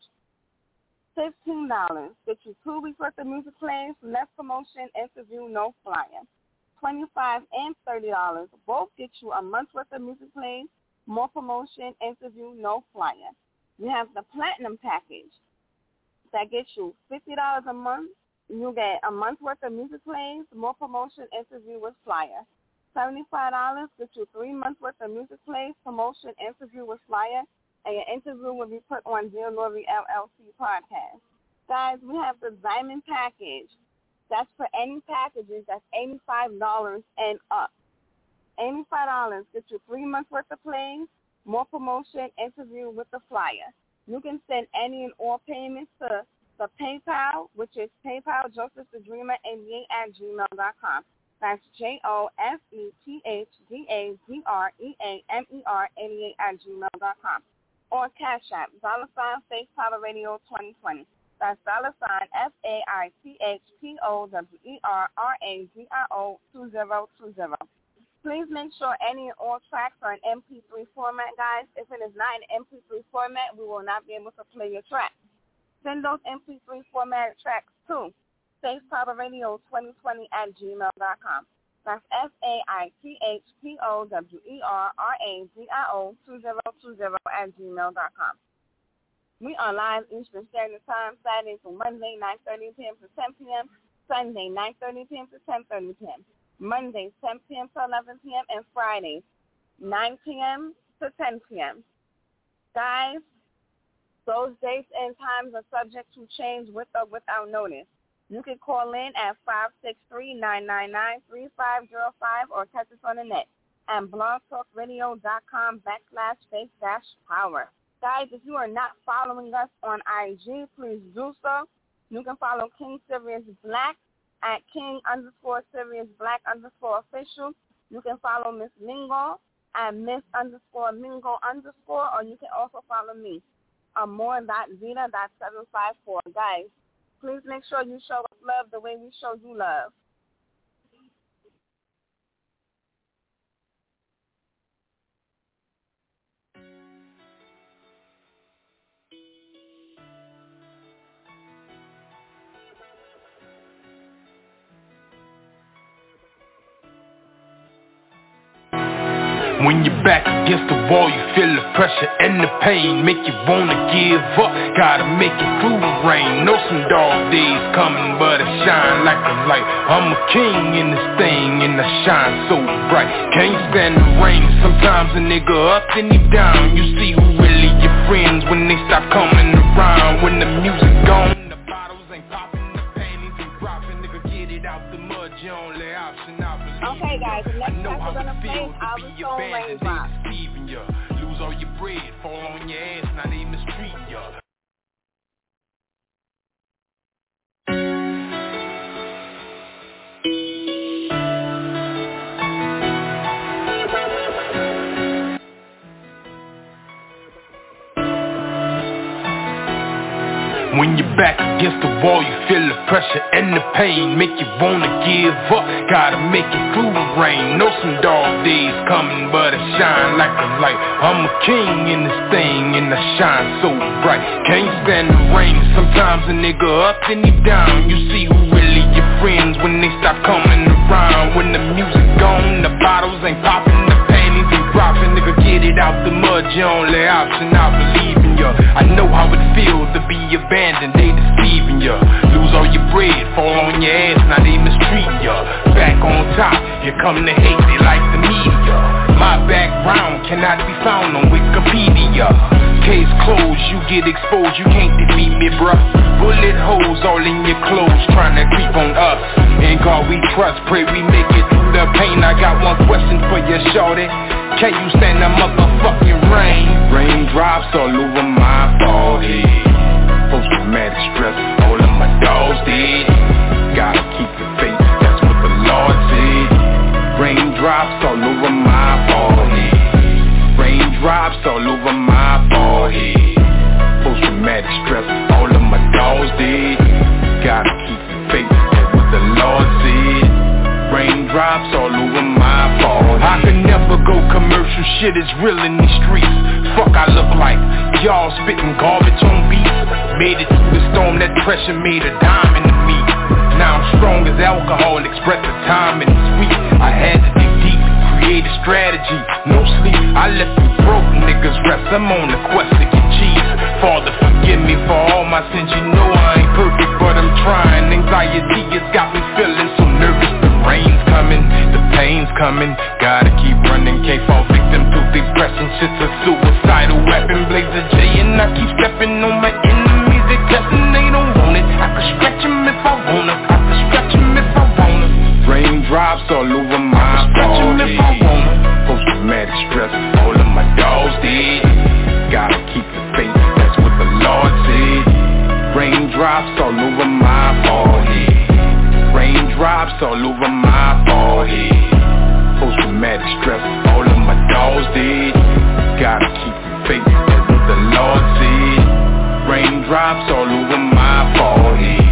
[SPEAKER 15] fifteen dollars gets you two weeks worth of music plays, less promotion, interview, no flyer. twenty-five dollars and thirty dollars both get you a month's worth of music plays, more promotion, interview, no flyer. We have the platinum package. That gets you fifty dollars a month. You get a month's worth of music plays, more promotion, interview with flyer. seventy-five dollars gets you three months worth of music plays, promotion, interview with flyer, and your interview will be put on Dear Lori L L C podcast. Guys, we have the diamond package. That's for any packages that's eighty-five dollars and up. eighty-five dollars gets you three months worth of plays, more promotion, interview with the flyer. You can send any and all payments to the PayPal, which is PayPal Joseph the Dreamer eighty-eight at gmail dot com. That's J O S E P H D A D R E A M E R eighty-eight at gmail dot com. Or Cash App, dollar sign Faith Power Radio twenty twenty. That's dollar sign F A I T H P O W E R R A D I O two zero two zero. Please make sure any and all tracks are in M P three format, guys. If it is not in M P three format, we will not be able to play your track. Send those M P three format tracks to Faith Power Radio twenty twenty at gmail dot com. That's F A I T H P O W E R R A D I O two zero two zero at gmail dot com. We are live Eastern Standard Time, Saturday through Monday, nine thirty p.m. to ten p.m., Sunday, nine thirty p.m. to ten thirty p.m., Mondays, ten p.m. to eleven p.m., and Fridays, nine p.m. to ten p.m. Guys, those dates and times are subject to change with or without notice. You can call in at five six three, nine nine nine, three five zero five or catch us on the net at blogtalkradio.com backslash faith dash power. Guys, if you are not following us on I G, please do so. You can follow King Sirius Black at King underscore Sirius Black underscore official. You can follow Miss Mingo at Miss underscore Mingo underscore, or you can also follow me, amor dot zeta dot seven five four. Guys, please make sure you show us love the way we show you love.
[SPEAKER 3] When you're back against the wall, you feel the pressure and the pain, make you wanna give up, gotta make it through the rain. Know some dog days coming, but I shine like a light. I'm a king in this thing, and I shine so bright. Can't stand the rain, sometimes a nigga up and he down. You see who really your friends when they stop coming around. When the music gone, the bottles ain't popping, the panties ain't dropping. Nigga, get it out the mud, your only option, I believe.
[SPEAKER 15] Okay, guys, the next track we're gonna play is Our Soul Raindrop.
[SPEAKER 3] Lose all your bread, fall on your ass, now they mistreating ya. When you're back against the wall, you feel the pressure and the pain, make you wanna give up, gotta make it through the rain. Know some dog days coming, but I shine like a light. I'm a king in this thing, and I shine so bright. Can't stand the rain, sometimes a nigga up and he down. You see who really your friends when they stop coming around. When the music gone, the bottles ain't popping, the panties ain't dropping. Nigga, get it out the mud, your only option, I believe in ya. I know how it feels to be abandoned, they deceiving ya. Lose all your bread, fall on your ass, now they mistreating ya. Back on top, here come the hate, they like the media. My background cannot be found on Wikipedia. Case closed, you get exposed, you can't defeat me, bruh. Bullet holes all in your clothes, trying to creep on us. In God we trust, pray we make it through the pain. I got one question for you, shorty. Can you stand the motherfucking rain? Raindrops all over my forehead. Post-traumatic stress, all of my dogs dead. Gotta keep the faith, that's what the Lord said. Raindrops all over my forehead. Raindrops all over my forehead. Post-traumatic stress, all of my dogs dead. Gotta keep the faith, that's what the Lord said. Raindrops all over my forehead. I can never go commercial, shit is real in these streets. Fuck I look like, y'all spitting garbage on beats. Made it through the storm, that pressure made a diamond in me. Now I'm strong as alcohol and express the time and it's sweet. I had to dig deep, create a strategy, no sleep. I left you broke niggas rest, I'm on the quest to get cheese. Father forgive me for all my sins, you know I ain't perfect but I'm trying. Anxiety has got me feeling so nervous. The rain's coming, the pain's coming. Gotta keep running, can't fall victim to depression. Shit's a suicidal weapon, blaze a J and I keep stepping on my enemies. They testing, they don't want it. I could stretch them if I wanna, I could stretch them if I wanna. Raindrops all over my forehead. Post-traumatic stress, all of my dogs dead. Gotta keep the faith, that's what the Lord said. Raindrops all over my forehead. Raindrops all over my forehead. Post-traumatic stress, all of my dogs dead. Gotta keep the faith, that's what the Lord said. Raindrops all over my forehead.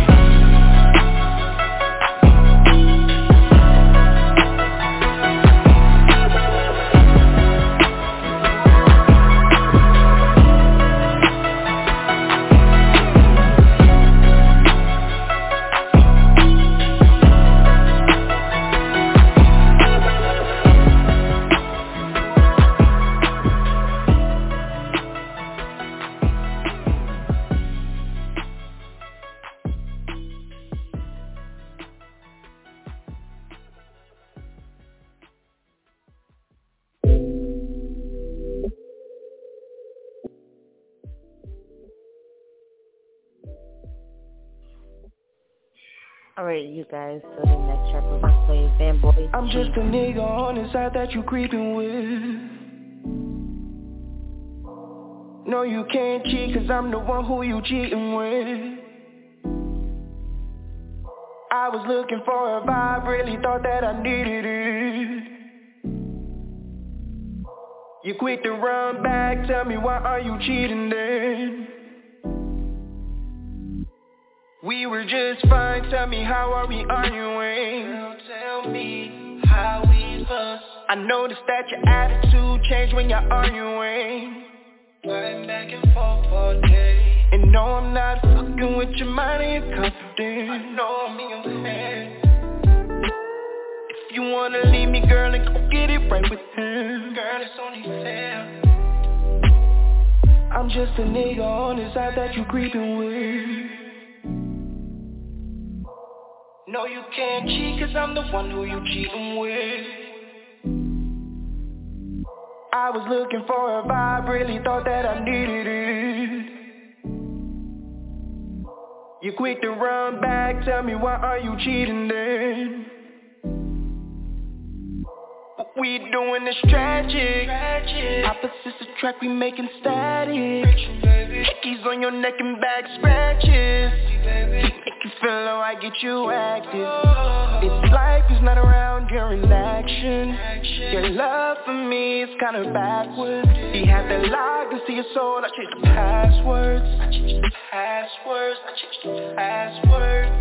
[SPEAKER 8] Alright, you guys, so the next track we're gonna play Van Boy.
[SPEAKER 16] I'm just a nigga on the side that you creeping with. No, you can't cheat, cause I'm the one who you cheating with. I was looking for a vibe, really thought that I needed it. You quick to run back, tell me why are you cheating then? We were just fine, tell me how are we arguing? Girl, tell me how we fuss. I noticed that your attitude changed when you're arguing. Going back and forth all day. And no, I'm not fucking with your mind and your confidence. I know I'm in your head. If you wanna leave me, girl, then go get it right with him. Girl, it's only fair. I'm just a nigga on the side that you creeping with. No, you can't cheat, cause I'm the one who you cheating with. I was looking for a vibe, really thought that I needed it. You quick to run back, tell me why are you cheating then? What we doing is tragic, tragic. Opposites attract, we making static. Hickeys on your neck and back scratches. Make you feel low, I get you active. It's life is not around, you're in action. Your love for me is kinda backwards. He had the lock to see your soul, I changed the passwords. I changed the passwords, I changed the passwords.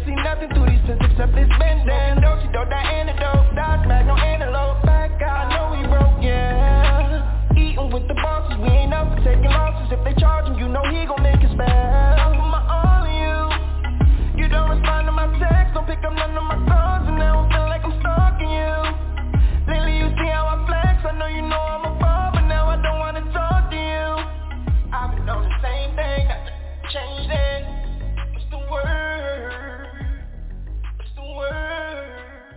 [SPEAKER 16] see nothing through these pistols except this bandana. Don't you know that antidote? Dodge mag, no antelope. Back out, I know we broke, yeah. Eating with the bosses, we ain't up for taking losses. If they charge him, you know he gon' make his back. I put my all in you. You don't respond to my text, don't pick up none of my calls, and now I feel like I'm stalking you. Lately you see how I flex, I know you know I'm a ball, but now I don't wanna talk to you. I've been on the same thing, got to change it. What's the word? What's the word?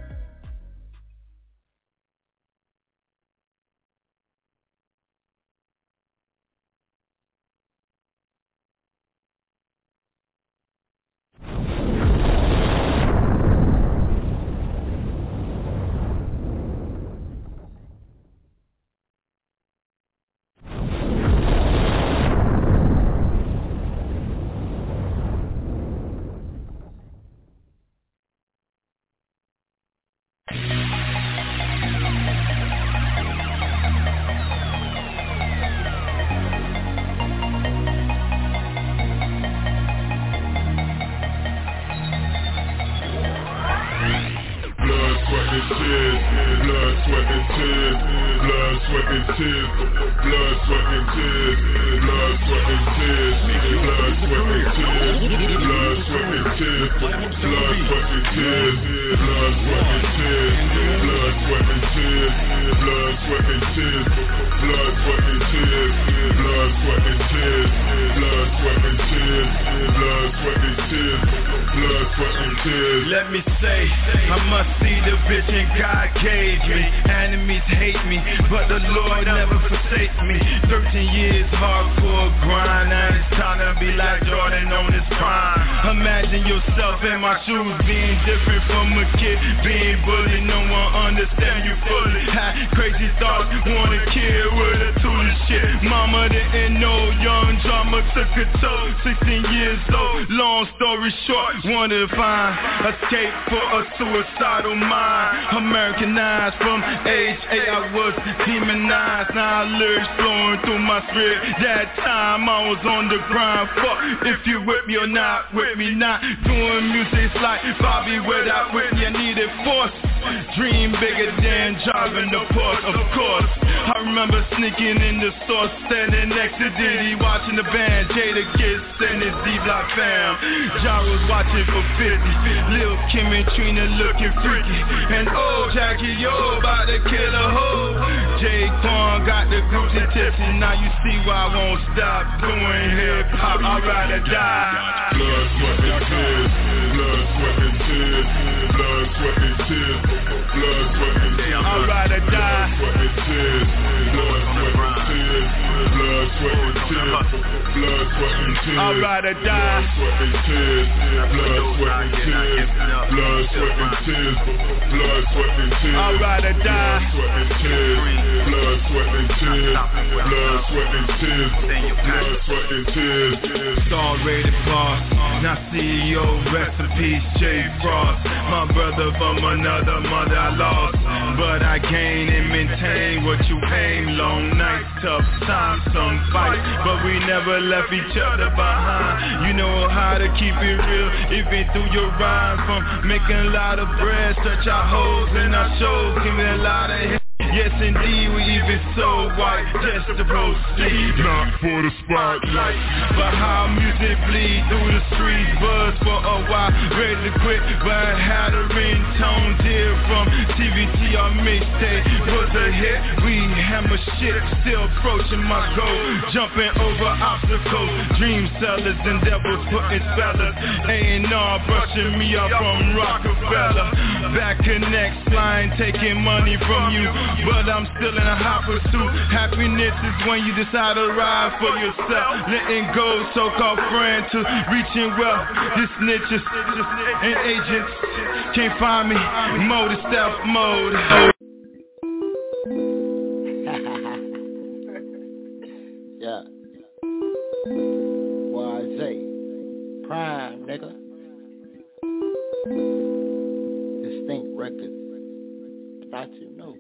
[SPEAKER 3] Let me say, I must see the vision God gave me. Enemies hate me, but the Lord never forsakes me. Thirteen years hardcore grind, now it's time to be like Jordan on his prime. Imagine yourself in my shoes, being different from a kid, being bullied, no one understand you fully. Had crazy thoughts, wanna kill with a tool of shit. Mama didn't know, young drama took a toll. Sixteen years old, long story short, wanted to find escape for a suicidal mind. Americanized from age eight, I was demonized. Now lyrics flowing through my spirit. That time I was on the grind. Fuck if you with me or not with me. Not doing music's like Bobby without Whitney. I needed force. Dream bigger than driving the Porsche, of course. I remember sneaking in the store, standing next to Diddy, watching the band, Jada Kiss and his D-Block fam. John was watching for fifty, Lil Kim and Trina looking freaky, and oh, Jackie, yo, about to kill a hoe. Jay Quan got the Gucci tips, and now you see why I won't stop doing hip-hop. I'd rather die.
[SPEAKER 17] Blood, sweat, and tears. Blood, sweat, and tears. Blood, sweat, and tears. Blood, sweat, and tears.
[SPEAKER 3] I'd rather die.
[SPEAKER 17] Blood, sweat, and tears. Blood, sweat, and tears. Blood, sweat, and tears. Blood, sweat, and tears.
[SPEAKER 3] I'd rather die.
[SPEAKER 17] Blood, sweat, and tears. Blood, sweat, and tears. Blood, sweat, and tears. Blood, sweat, and tears.
[SPEAKER 3] I'd rather die.
[SPEAKER 17] Blood, sweat, and tears. Blood, sweat, and tears. Blood, sweat, and tears. Blood, sweat, and tears.
[SPEAKER 3] Star rated boss, now C E O, rest in peace, Jay Frost. My brother from another mother I lost, but I gain and maintain what you aim. Long nights, tough times, some fights, but we never left each other behind. You know how to keep it real, even through your rhymes. From making a lot of bread, stretch our hoes in our shows, give me a lot of hits. Yes indeed, we even so white, just to proceed.
[SPEAKER 17] Not for the spotlight,
[SPEAKER 3] but how music bleed through the streets. Buzz for a while, ready to quit, but had a ringtone dear from T V T. Our mixtape was a hit. We hammer shit, still approaching my goal, jumping over obstacles. Dream sellers and devils putting spellers. A and R brushing me up from Rockefeller. Back connect, flying, taking money from you. But I'm still in a hot pursuit. Happiness is when you decide to ride for yourself. Letting go, so-called friend to reaching wealth. This snitches and agents can't find me. Mode is stealth mode.
[SPEAKER 18] Yeah. Y Z. Prime, nigga. Distinct Records. Thought you know.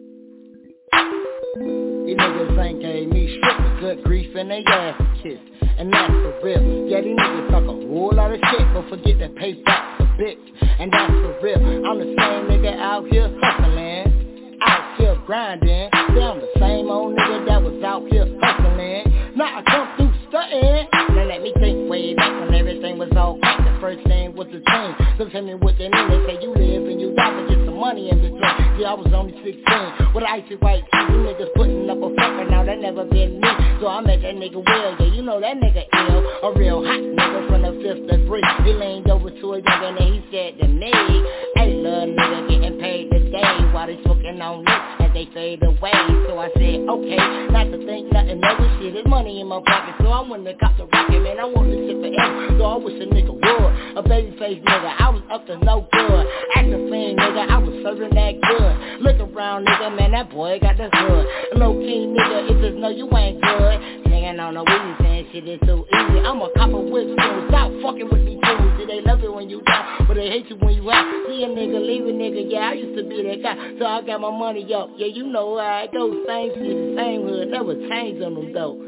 [SPEAKER 18] These niggas ain't gave me shit but good grief and they ass kissed. and that's for real. Yeah, these niggas talk a whole lot of shit, but forget that payback's a bitch, and that's for real. I'm the same nigga out here hustling, out here grinding. Yeah, I'm the same old nigga that was out here hustling. Now I come through stunting. Now let me think way back when everything was all right. The first thing was the dream. So tell me what they mean. They say you live and you die, but get some money in between. Yeah, I was only sixteen with icy white teeth. You niggas putting up a front, but now that never been me. So I met that nigga Will. Yeah, you know that nigga ill. A real hot nigga from the fifth degree. He leaned over to a young and he said to me, hey, little nigga getting paid today while they smoking on this as they fade away. So I said, okay, not to think nothing never shit. There's money in my pocket, so I went to cop the rocket, man. I want this shit forever, so I wish a nigga would. A baby face nigga, I was up to no good. Acting fiend nigga, I was serving that good. Look around nigga, man, that boy got the hood. Low key nigga, it just know you ain't good. Singing on the weed, saying shit is too easy. I'm a copper with school, stop fucking with me too. See, they love it when you down, but they hate you when you out. See a nigga, leave a nigga, yeah, I used to be that guy. So I got my money up, yeah, you know how it goes. Same city, same hood, never change on them though.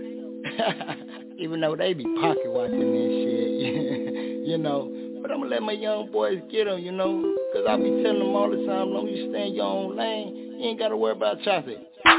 [SPEAKER 18] Even though they be pocket watching that shit, you know. But I'ma let my young boys get them, you know. Cause I be telling them all the time, long as you stay in your own lane, you ain't gotta worry about traffic.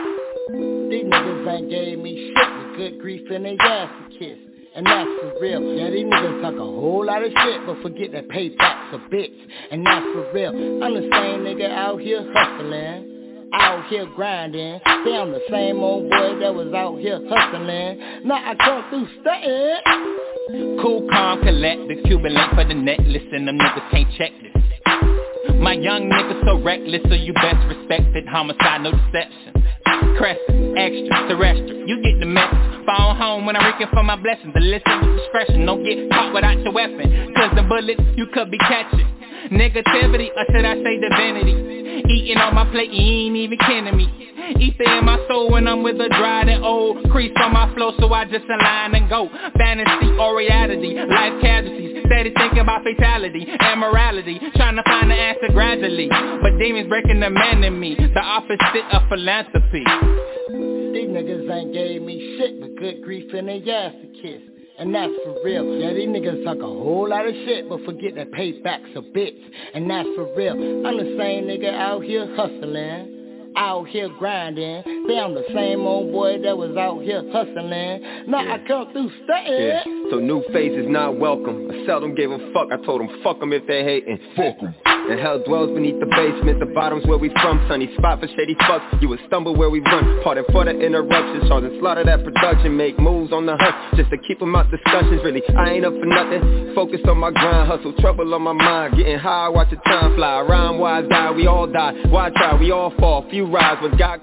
[SPEAKER 18] These niggas ain't gave me shit with good grief and they ass to kiss. And that's for real. Yeah, these niggas talk a whole lot of shit, but forget that payback's a bitch. And that's for real. I'm the same nigga out here hustling, out here grinding. Say I'm the same old boy that was out here hustling. Now I come through stunting.
[SPEAKER 13] Cool, calm, collected, Cuban link for the necklace, and them niggas can't check this. My young niggas so reckless, so you best respect it. Homicide, no deception. Crescent, extra, terrestrial, you get the message. Fall home when I'm reeking for my blessings. To listen with discretion, don't get caught without your weapon. Cause the bullets you could be catching. Negativity, or should I say divinity? Eating on my plate, you ain't even kidding me. Ether in my soul when I'm with a dried and old. Crease on my flow, so I just align and go. Fantasy or reality, life casualties. Steady thinking about fatality and morality. Trying to find the answer gradually, but demons breaking the man in me. The opposite of philanthropy.
[SPEAKER 18] These niggas ain't gave me shit but good grief and they ass to kiss. And that's for real. Yeah, these niggas talk a whole lot of shit, but forget that payback's a bitch. And that's for real. I'm the same nigga out here hustling, out here grinding. Say I'm the same old boy that was out here hustling. Now yeah. I come through stunting.
[SPEAKER 19] Yeah, so new faces not welcome. I seldom gave a fuck. I told them fuck them if they hating. Fuck them. And hell dwells beneath the basement. The bottom's where we from. Sunny spot for shady fucks. You would stumble where we run. Pardon for the interruptions. Charging slaughter that production. Make moves on the hunt just to keep them out discussions. Really, I ain't up for nothing. Focused on my grind. Hustle, trouble on my mind. Getting high, watch the time fly. Rhyme wise die, we all die. Why try, we all fall. Few rise when God...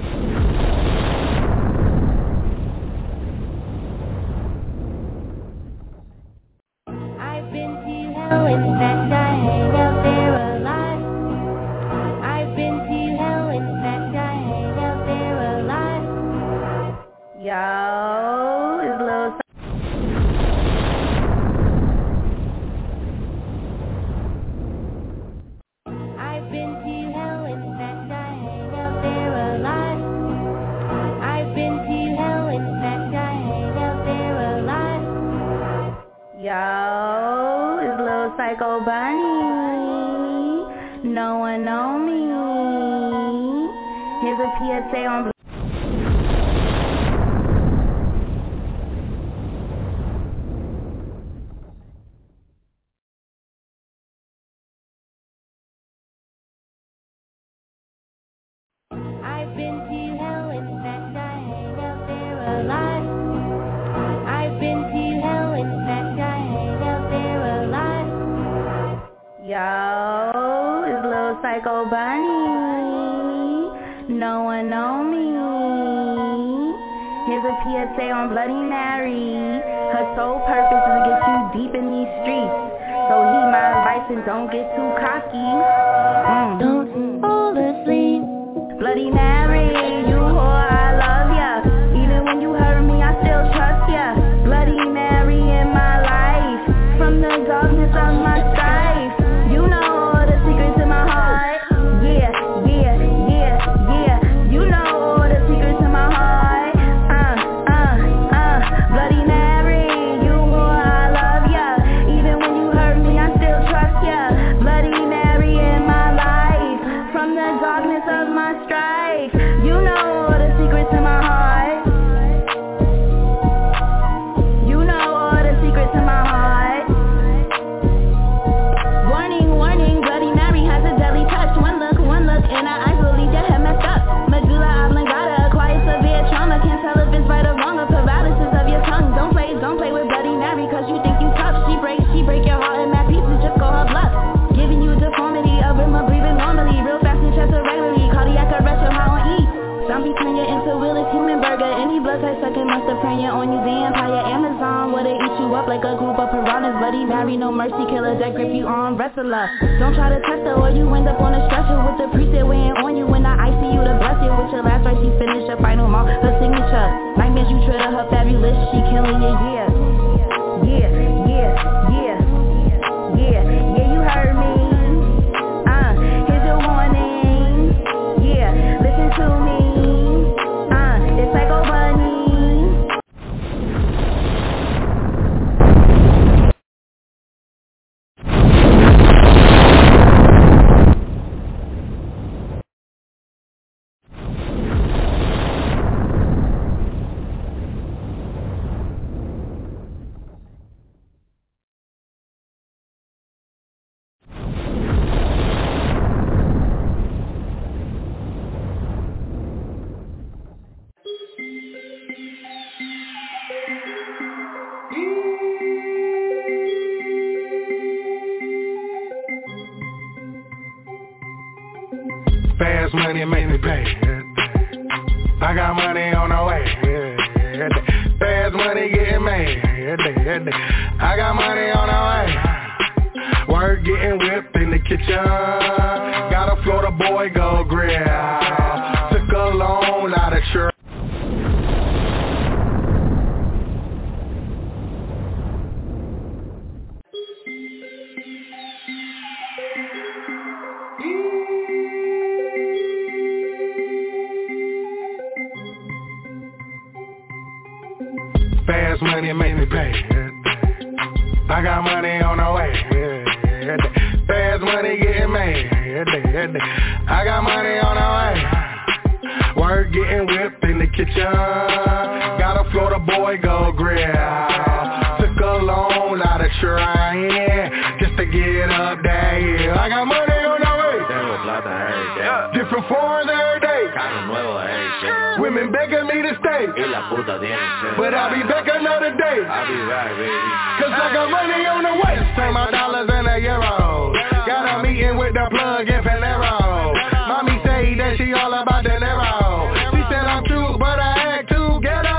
[SPEAKER 20] I've been to hell, in fact I hang out there a lot. I've been to hell, in fact I hang out there a lot. Yo, it's Lil I've been to hell, in fact I hang out there a lot. I've been to hell, in fact I hang out there a lot. Yo, it's Lil Psycho Bunny. No one know me. Here's a P S A on I've been to hell, in fact I hang out there a lot. I've been to hell, in fact I hang out there a lot. Yo, it's Lil Psycho Bunny. No one know me. Here's a P S A on Bloody Mary. Her sole purpose is to get you deep in these streets. So heed my advice and don't get too cocky. Mm. Don't fall asleep. Bloody Mary, you whore, I love ya. Even when you hurt me, I still trust ya. Bloody Mary in my life, from the darkness of my strife. You know all the secrets in my heart. Yeah, yeah, yeah, yeah. You know all the secrets in my heart. Uh, uh, uh. Bloody Mary. strike. You know all the secrets in my heart. You know all the secrets in my heart. Warning, warning, Bloody Mary has a deadly touch. One look, one look, and her eyes will leave your head messed up. Medulla oblongata, acquired severe trauma. Can't tell if it's right or wrong, a paralysis of your tongue. Don't play, don't play with Bloody Mary, cause you think you tough. She breaks, she break your heart in mad pieces, just call her bluff. Giving you deformity, a rhythm breathing normally. Real fast and chest irregularly, cardiac arrest, you're high on E. Zombie turn you into Willis human burger. Any blood type sucking must have praying on you. Vampire Amazon, where they eat you up like a group of piranhas. Bloody Mary, no mercy, killer that grip you on, wrestler. Don't try to test her or you end up on a stretcher with the priest that weighing on you in the I C U to bless you with your last rites. You finish your final mark, her signature. Nightmares you treat her fabulous, she killing you, yeah. Yeah, yeah, yeah, yeah, yeah, you heard me. Uh, here's your warning. Yeah, listen to me. Uh, it's Psycho Bunny.
[SPEAKER 2] Fast money make me pay. I got money on the way. Fast money getting made. I got money on the way. Work getting whipped in the kitchen. Got a Florida boy go grill. Took a loan out of church. Fast money make me pay. I got money on the way. Fast money getting made. I got money on the way. Work getting whipped in the kitchen. Got a Florida boy go grill. Took a loan out of Shrine just to get up there. Yeah. I got money on the way.
[SPEAKER 21] Tengo plata every day.
[SPEAKER 2] Different foreigns every day.
[SPEAKER 21] Carro nuevo every day.
[SPEAKER 2] Women begging me to stay.
[SPEAKER 21] Y la puta tiene sed.
[SPEAKER 2] But I'll be back another day.
[SPEAKER 21] I'll be back, baby.
[SPEAKER 2] Cause I got money on the way. Turn my dollars into euros. Got a meeting with the plug in Panero. Mommy say that she all about the Nero. She said I'm cute, but I act too ghetto.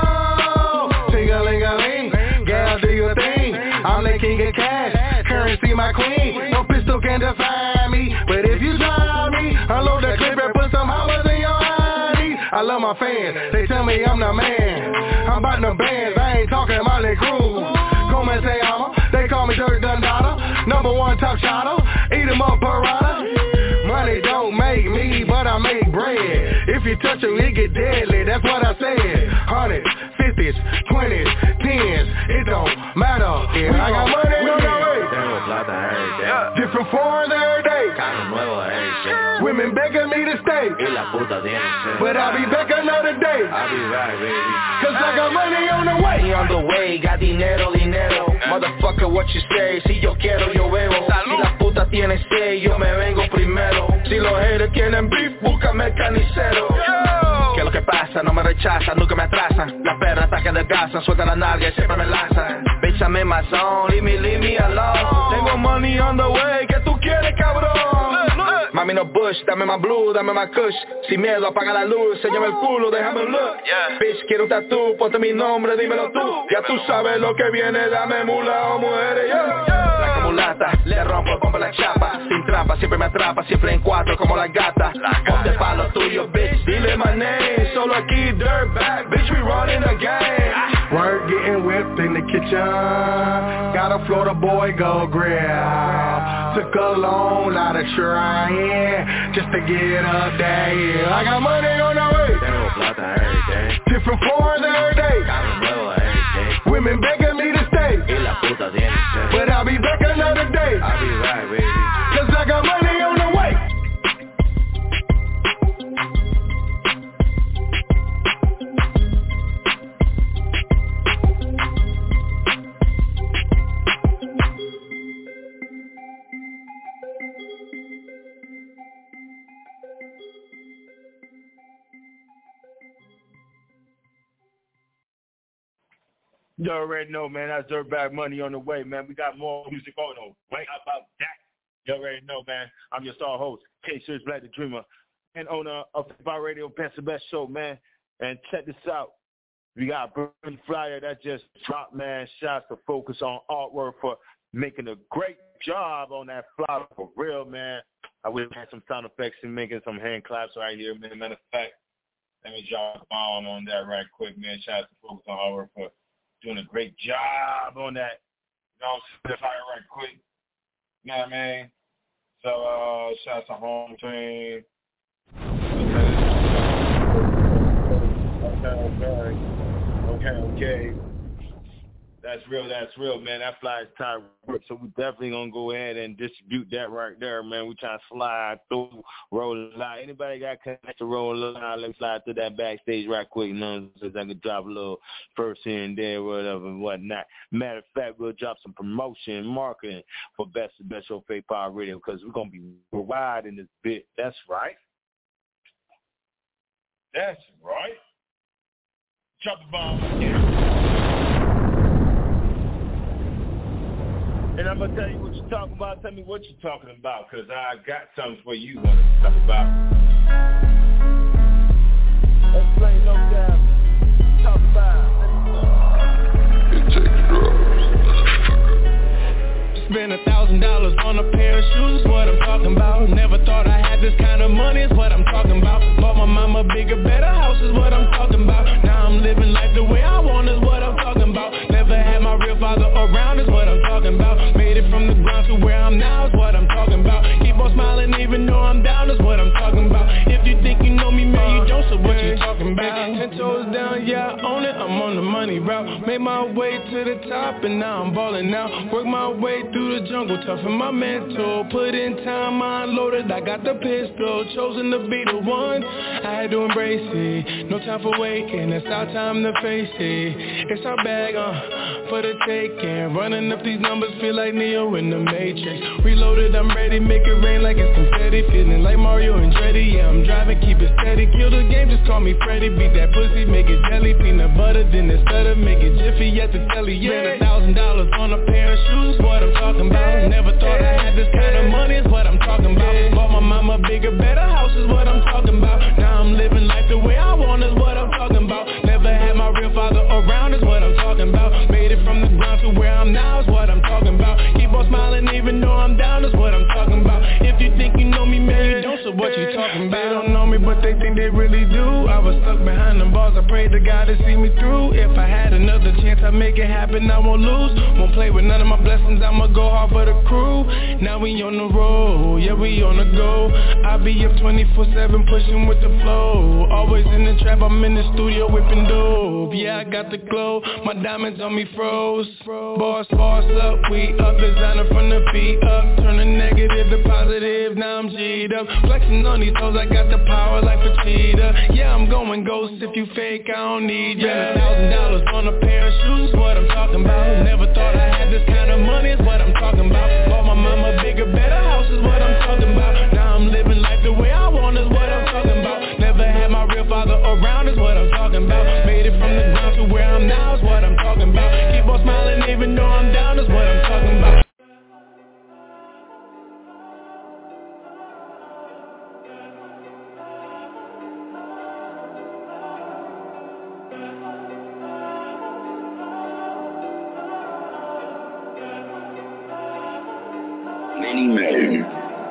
[SPEAKER 2] Ting-a-ling-a-ling, girl, do your thing. I'm the king of cash, currency my queen. No pistol can define me, but if you try me, unload the clip and put some hollers in your eye. I love my fans, they tell me I'm the man. I'm about the bands, I ain't talking Molly Cruz. Come and say I'm a, they call me Dirk Dundada. Number one top shotter, eat 'em up parada. Money don't make me, but I make bread. If you touch it, it get deadly, that's what I said. Hundreds, fifties, twenties, tens, it don't matter. Yeah, I got money on the way.
[SPEAKER 21] Tengo plata every day.
[SPEAKER 2] Different foreigns every day.
[SPEAKER 21] Carro nuevo every day.
[SPEAKER 2] Women begging me to stay.
[SPEAKER 21] Y la puta tiene sed.
[SPEAKER 2] But I'll be back another day.
[SPEAKER 21] I'll be back, baby.
[SPEAKER 2] Cause I got money on the way.
[SPEAKER 22] On the way, got dinero, dinero. Motherfucker, what you say? Si yo quiero, yo bebo. Si la puta tiene sed, yo me vengo primero. Si los haters quieren beef, búscame el canicero. Que lo que pasa, no me rechazan, nunca me atrasan. Las perras hasta que adelgazan, sueltan la nalga y siempre me lanzan. Bitch, I'm in my zone, leave me, leave me alone. Tengo money on the way, ¿qué tú quieres, cabrón? Mami, no bush, dame más blue, dame más kush. Sin miedo, apaga la luz, enséñame el culo, déjame un look. Yeah. Bitch, quiero un tatú, ponte mi nombre, dímelo tú. Ya tú sabes lo que viene, dame mula o mujeres, yeah. Yeah. La mulata, le rompo, pongo la chapa. Sin trampa, siempre me atrapa, siempre en cuatro como la gata. Ponte pa' lo tuyo, bitch, dile my name. Solo aquí, dirtbag, bitch, we running the game.
[SPEAKER 2] Work getting whipped in the kitchen. Got a Florida boy go grill. Took a loan out of Shrine just to get up there. Yeah. I got money on the way.
[SPEAKER 21] Tengo plata every day.
[SPEAKER 2] Different foreigns every day.
[SPEAKER 21] Carro nuevo every day.
[SPEAKER 2] Women begging me to stay.
[SPEAKER 21] Y la puta tiene sed.
[SPEAKER 2] But I'll be back another day.
[SPEAKER 21] I'll be back, baby.
[SPEAKER 2] Cause I got money on the way.
[SPEAKER 4] You already know, man. That's Dirtbag Money on the way, man. We got more music on the way. How about that? You already know, man. I'm your star host, K-Series Black the Dreamer, and owner of the Bar Radio Best the Best Show, man. And check this out. We got a Burn Flyer that just dropped, man. Shouts to Focus on Artwork for making a great job on that flyer for real, man. I wish I had some sound effects and making some hand claps right here, man. Matter of fact, let me drop a bomb on that right quick, man. Shouts to Focus on Artwork for doing a great job on that. You know, the fire right quick. You know what I mean? So, uh, shouts to Home Train. Okay, okay. Okay, okay. That's real, that's real, man. That fly's tied work, so we definitely gonna go ahead and distribute that right there, man. We trying to slide through, roll it out. Anybody got connect to roll it out, let me slide through that backstage right quick, you know, so I can drop a little first here and there, whatever and whatnot. Matter of fact, we'll drop some promotion and marketing for Best of Best Show Faith Power Radio, because we're gonna be wide in this bit. That's right. That's right. Drop the bomb again. And I'm going to tell you what you're talking about. Tell me what you're talking about, because I got something for you want to talk about. Explain no doubt. Talk about.
[SPEAKER 17] It takes drugs.
[SPEAKER 6] Spend a thousand dollars on a pair of shoes is what I'm talking about. Never thought I had this kind of money is what I'm talking about. Bought my mama bigger, better house is what I'm talking about. Now I'm living life the way I want is what I'm talking about. Never had my real father around is what I'm talking about. Made it from the ground to where I'm now is what I'm talking about. Keep on smiling even though I'm down is what I'm talking about. If you think you know me, man, you don't, so what you talking about? Ten toes down, yeah, I own it, I'm on the money route. Made my way to the top and now I'm balling out. Work my way through the jungle, toughen my mental. Put in time, I unloaded, I got the pistol. Chosen to be the one, I had to embrace it. No time for waiting, it's our time to face it. It's our bag, uh, for the taking. Running up these numbers, feel like Neo in the Matrix. Reloaded, I'm ready, make it rain like it's confetti. Feeling like Mario and Dreddy, yeah, I'm driving, keep it steady. Kill the game, just call me Freddy. Beat that pussy, make it jelly. Peanut butter, then it stutter, make it jiffy at the telly, yeah. Spend a thousand dollars on a pair of shoes, what I'm talking about. Never thought I had this kind of money is what I'm talking about. Bought my mama bigger, better house is what I'm talking about. Now I'm living life the way I want is what I'm talking about. Never had my real father around is what I'm talking about. Made it from the ground to where I'm now is what I'm talking about. Keep on smiling even though I'm down is what I'm talking about. If you think you know me, man, you don't, so what you talking about? They don't know me, but they think they really do. I was stuck behind them bars, I prayed to God to see me through. If I had another chance, I'd make it happen, I won't lose. Won't play with none of my blessings, I'ma go hard for the crew. Now we on the road, yeah, we on the go. I be up twenty-four seven pushing with the flow. Always in the trap, I'm in the studio whipping dope. Yeah, I got the glow, my diamonds on me froze. Boss, boss up, we up, designer from the feet up. Turn the negative to positive, now I'm G'd up. Flexing on these hoes, I got the power like Vegeta. Yeah, I'm going ghost, if you fake, I don't need ya. Spend a thousand dollars on a pair of shoes, what I'm talking about. Never thought I had this kind of money is what I'm talking about. Bought my mama bigger, better house is what I'm talking about. Now I'm living life the way I want is what I'm talking about. Never had my real father around is what I'm talking about. Made it from the ground to where I'm now is what I'm talking about. Keep on smiling even though I'm down is what I'm talking about.
[SPEAKER 17] Many men.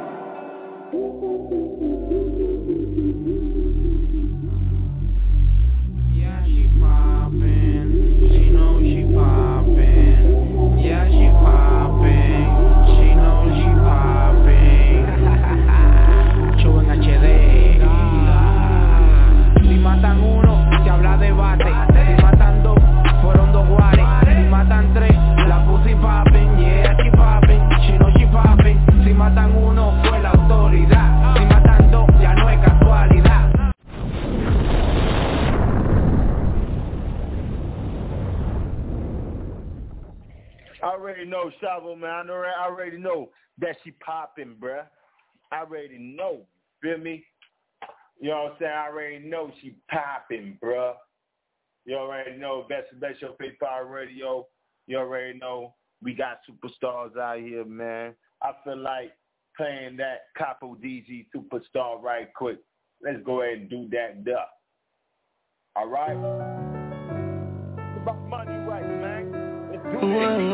[SPEAKER 1] Yeah, she poppin', she know she poppin'. Yeah, she poppin', she know she poppin'. Show en H D. Si matan uno, se habla de bate. Si matan dos, fueron dos guares. Si matan tres, la pussy poppin'. Yeah, she poppin', she know she poppin'. Si matan uno, fue la autoridad. Si matan dos, ya no es casualidad.
[SPEAKER 4] I already know, Chavo, man. I, know, I already know that she popping, bruh. I already know. Feel me? You know what I'm saying? I already know she popping, bruh. You already know, best of best show, Faith Power Radio. You already know, we got superstars out here, man. I feel like playing that Capo D G Superstar right quick. Let's go ahead and do that duh. All right? It's about money right, man. Let's do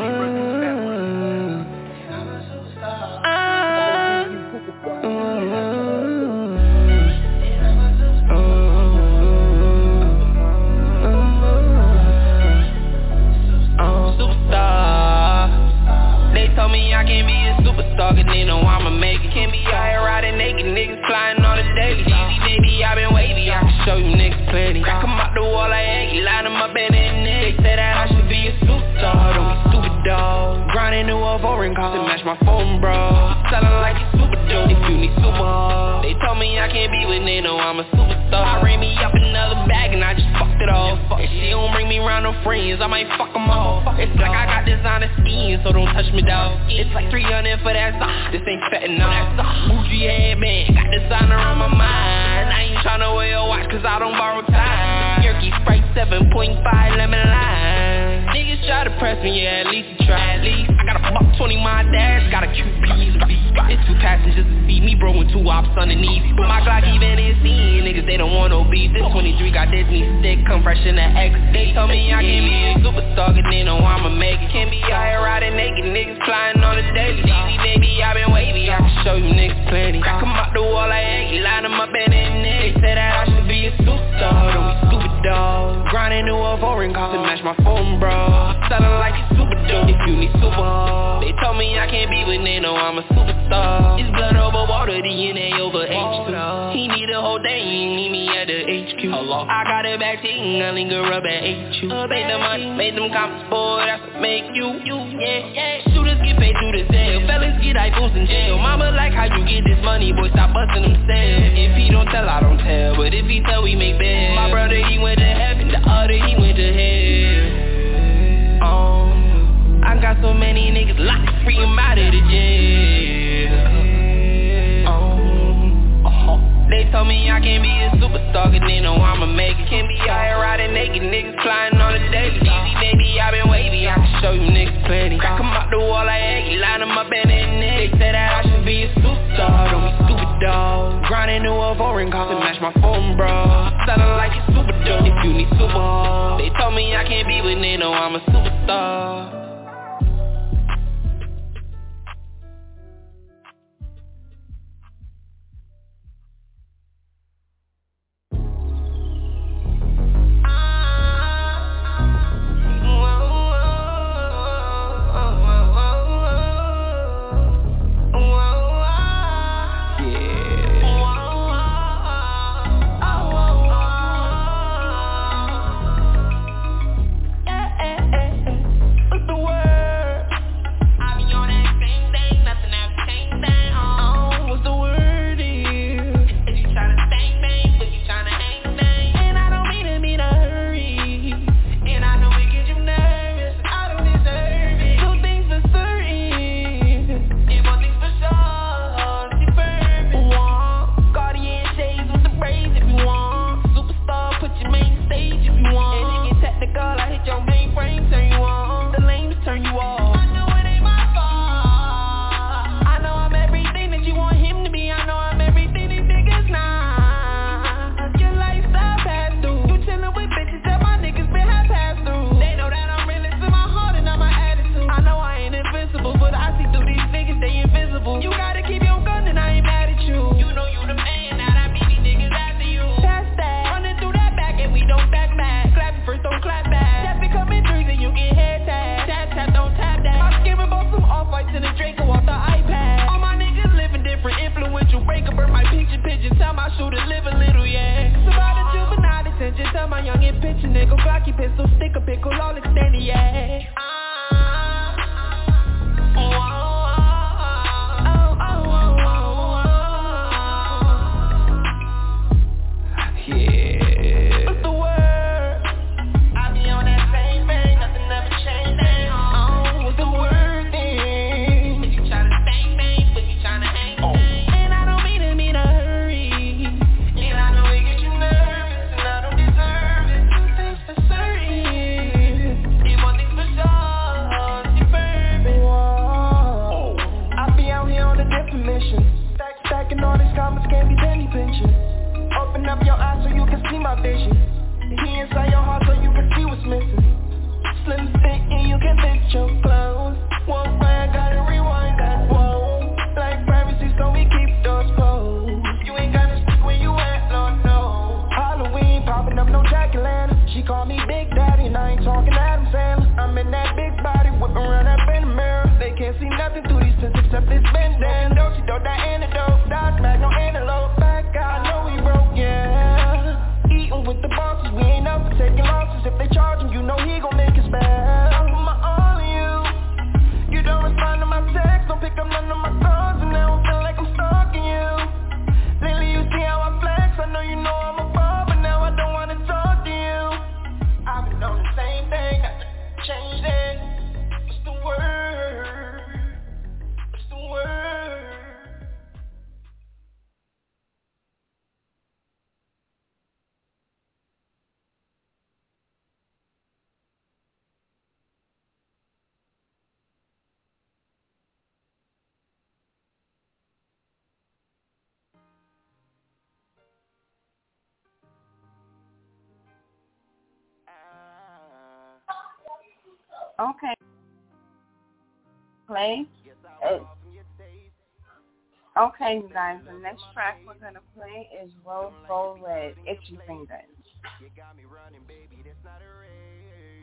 [SPEAKER 6] Told me I can't be a superstar, cause they know I'ma make it. Can't be out here riding naked, niggas flying on the daily. Easy, baby, I been wavy, I can show you niggas plenty. Crack 'em out the wall like Aggie, line 'em up in the neck. They say that I should be a superstar, don't be stupid, dog. Grinding new a foreign call to match my phone, bro. Selling like you super dope, if you need super hard. They told me I can't be with, they know I'm a superstar. I ran me up another bag and I just fucked it off. If she don't bring me round no friends, I might fuck 'em off. It's like I got designer skin, so don't touch me, dog. It's like three hundred for that sauce. This ain't fetting on that sauce. Bougie headband, got designer on my mind. I ain't tryna wear a watch cause I don't borrow time. Yerky Sprite seven point five lemon lime. Niggas try to press me, yeah, at least you try. At least I got a buck twenty my dash, got a Q P. It's two passengers to see me, bro, with two ops underneath. But my Glock even in scene, niggas they don't want no beef. This twenty-three got Disney stick, come fresh in the X. They told me I can't be a superstar, cause they know I'ma make it. Can't be out here riding naked, niggas flying on the daily. Easy, baby, I been wavy, I can show you niggas plenty. Crack 'em out the wall like Aggie, line 'em up in the neck. They say that I should be a superstar, don't be stupid, dog. Grinding new a foreign call to match my phone, bro. Selling like you super dope, if you need super hard. They told me I can't be with, they know I'm a superstar. It's blood over water, D N A over H two. He need a whole day, meet me at the H Q. I got a back team, I linger up at H U. Made the money, made them comments, boy, that's what make you, you, yeah, yeah. Shooters get paid through the sale, fellas get iPhones in jail. Mama like how you get this money, boy, stop busting them sales. If he don't tell, I don't tell, but if he tell, we make bail. My brother, he went to heaven, the other, he went to hell. Um, I got so many niggas locked, free them out of the jail. Um, uh-huh. They told me I can't be a superstar, cause they know I'ma make it. Can't be out here riding naked, niggas flying on the daily. Easy, baby, I been wavy, I can show you niggas plenty. Crack 'em out the wall like Aggie, line 'em up in the neck. They say that I should be a superstar, don't be stupid, dog. Grinding new a foreign call to match my phone, bro. Selling like you super dope, if you need super hard. They told me I can't be with, they know I'm a superstar.
[SPEAKER 16] for certain. call me Big Daddy, and I ain't talking Adam Sandler. I'm in that big body, whipping around up in the mirror. They can't see nothing through these pins except this bandana. Don't she throw that antidote, dodge back, no antelope. Back guy, I know he broke, yeah. Eating with the bosses, we ain't up for taking losses. If they charge him, you know he gon' make his back. I put my all on you. You don't respond to my texts, don't pick up none of my calls, and now I feel like I'm stalking you. Lately you see how I flex, I know you know I'm a ball, but now I don't wanna talk to you. I've been on the same thing, got to change it. What's the word? What's the word?
[SPEAKER 15] Okay. Play. Uh, okay, you guys. The next track we're gonna play is Rose Gold Red, Itchy Fingers.
[SPEAKER 21] You got me running, baby, that's not a race.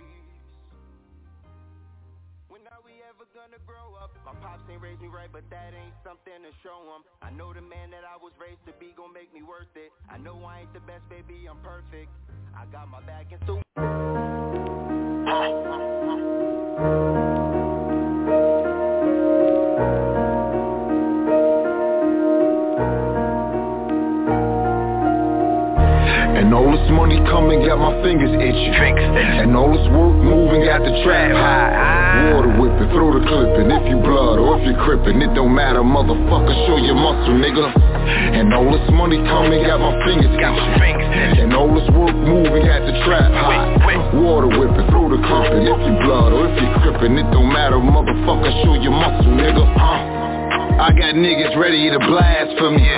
[SPEAKER 21] When are we ever gonna grow up? My pops ain't raised me right, but that ain't something to show him. I know the man that I was raised to be gon' make me worth it. I know I ain't the best, baby, I'm perfect. I got my back in so.
[SPEAKER 5] And all this money coming got my fingers itching. And all this work moving got the trap high. Water whipping, throw the clipping. If you blood or if you crippin', it don't matter, motherfucker, show your muscle, nigga. And all this money coming got my fingers itching. And all this work moving got the trap high. Water whipping, throw the clipping. If you blood or if you crippin', it don't matter, motherfucker, show your muscle, nigga. Uh. I got niggas ready to blast for me.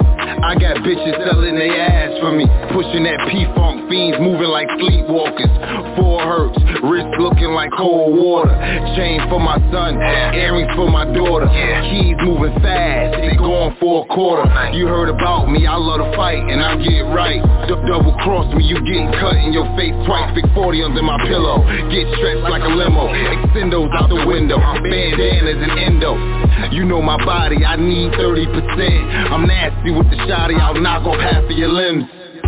[SPEAKER 5] I got bitches selling they ass for me. Pushing that P-Funk, fiends moving like sleepwalkers. Four hurts, wrist looking like cold water. Chain for my son, earrings for my daughter. Keys moving fast, they going for a quarter. You heard about me, I love to fight and I get right. D- double cross me, you getting cut in your face twice. Big forty under my pillow, get stretched like a limo. Extendos out the window, bandanas and endo. You know my body, I need thirty percent. I'm nasty with the shotty, I'll knock off half of your limbs.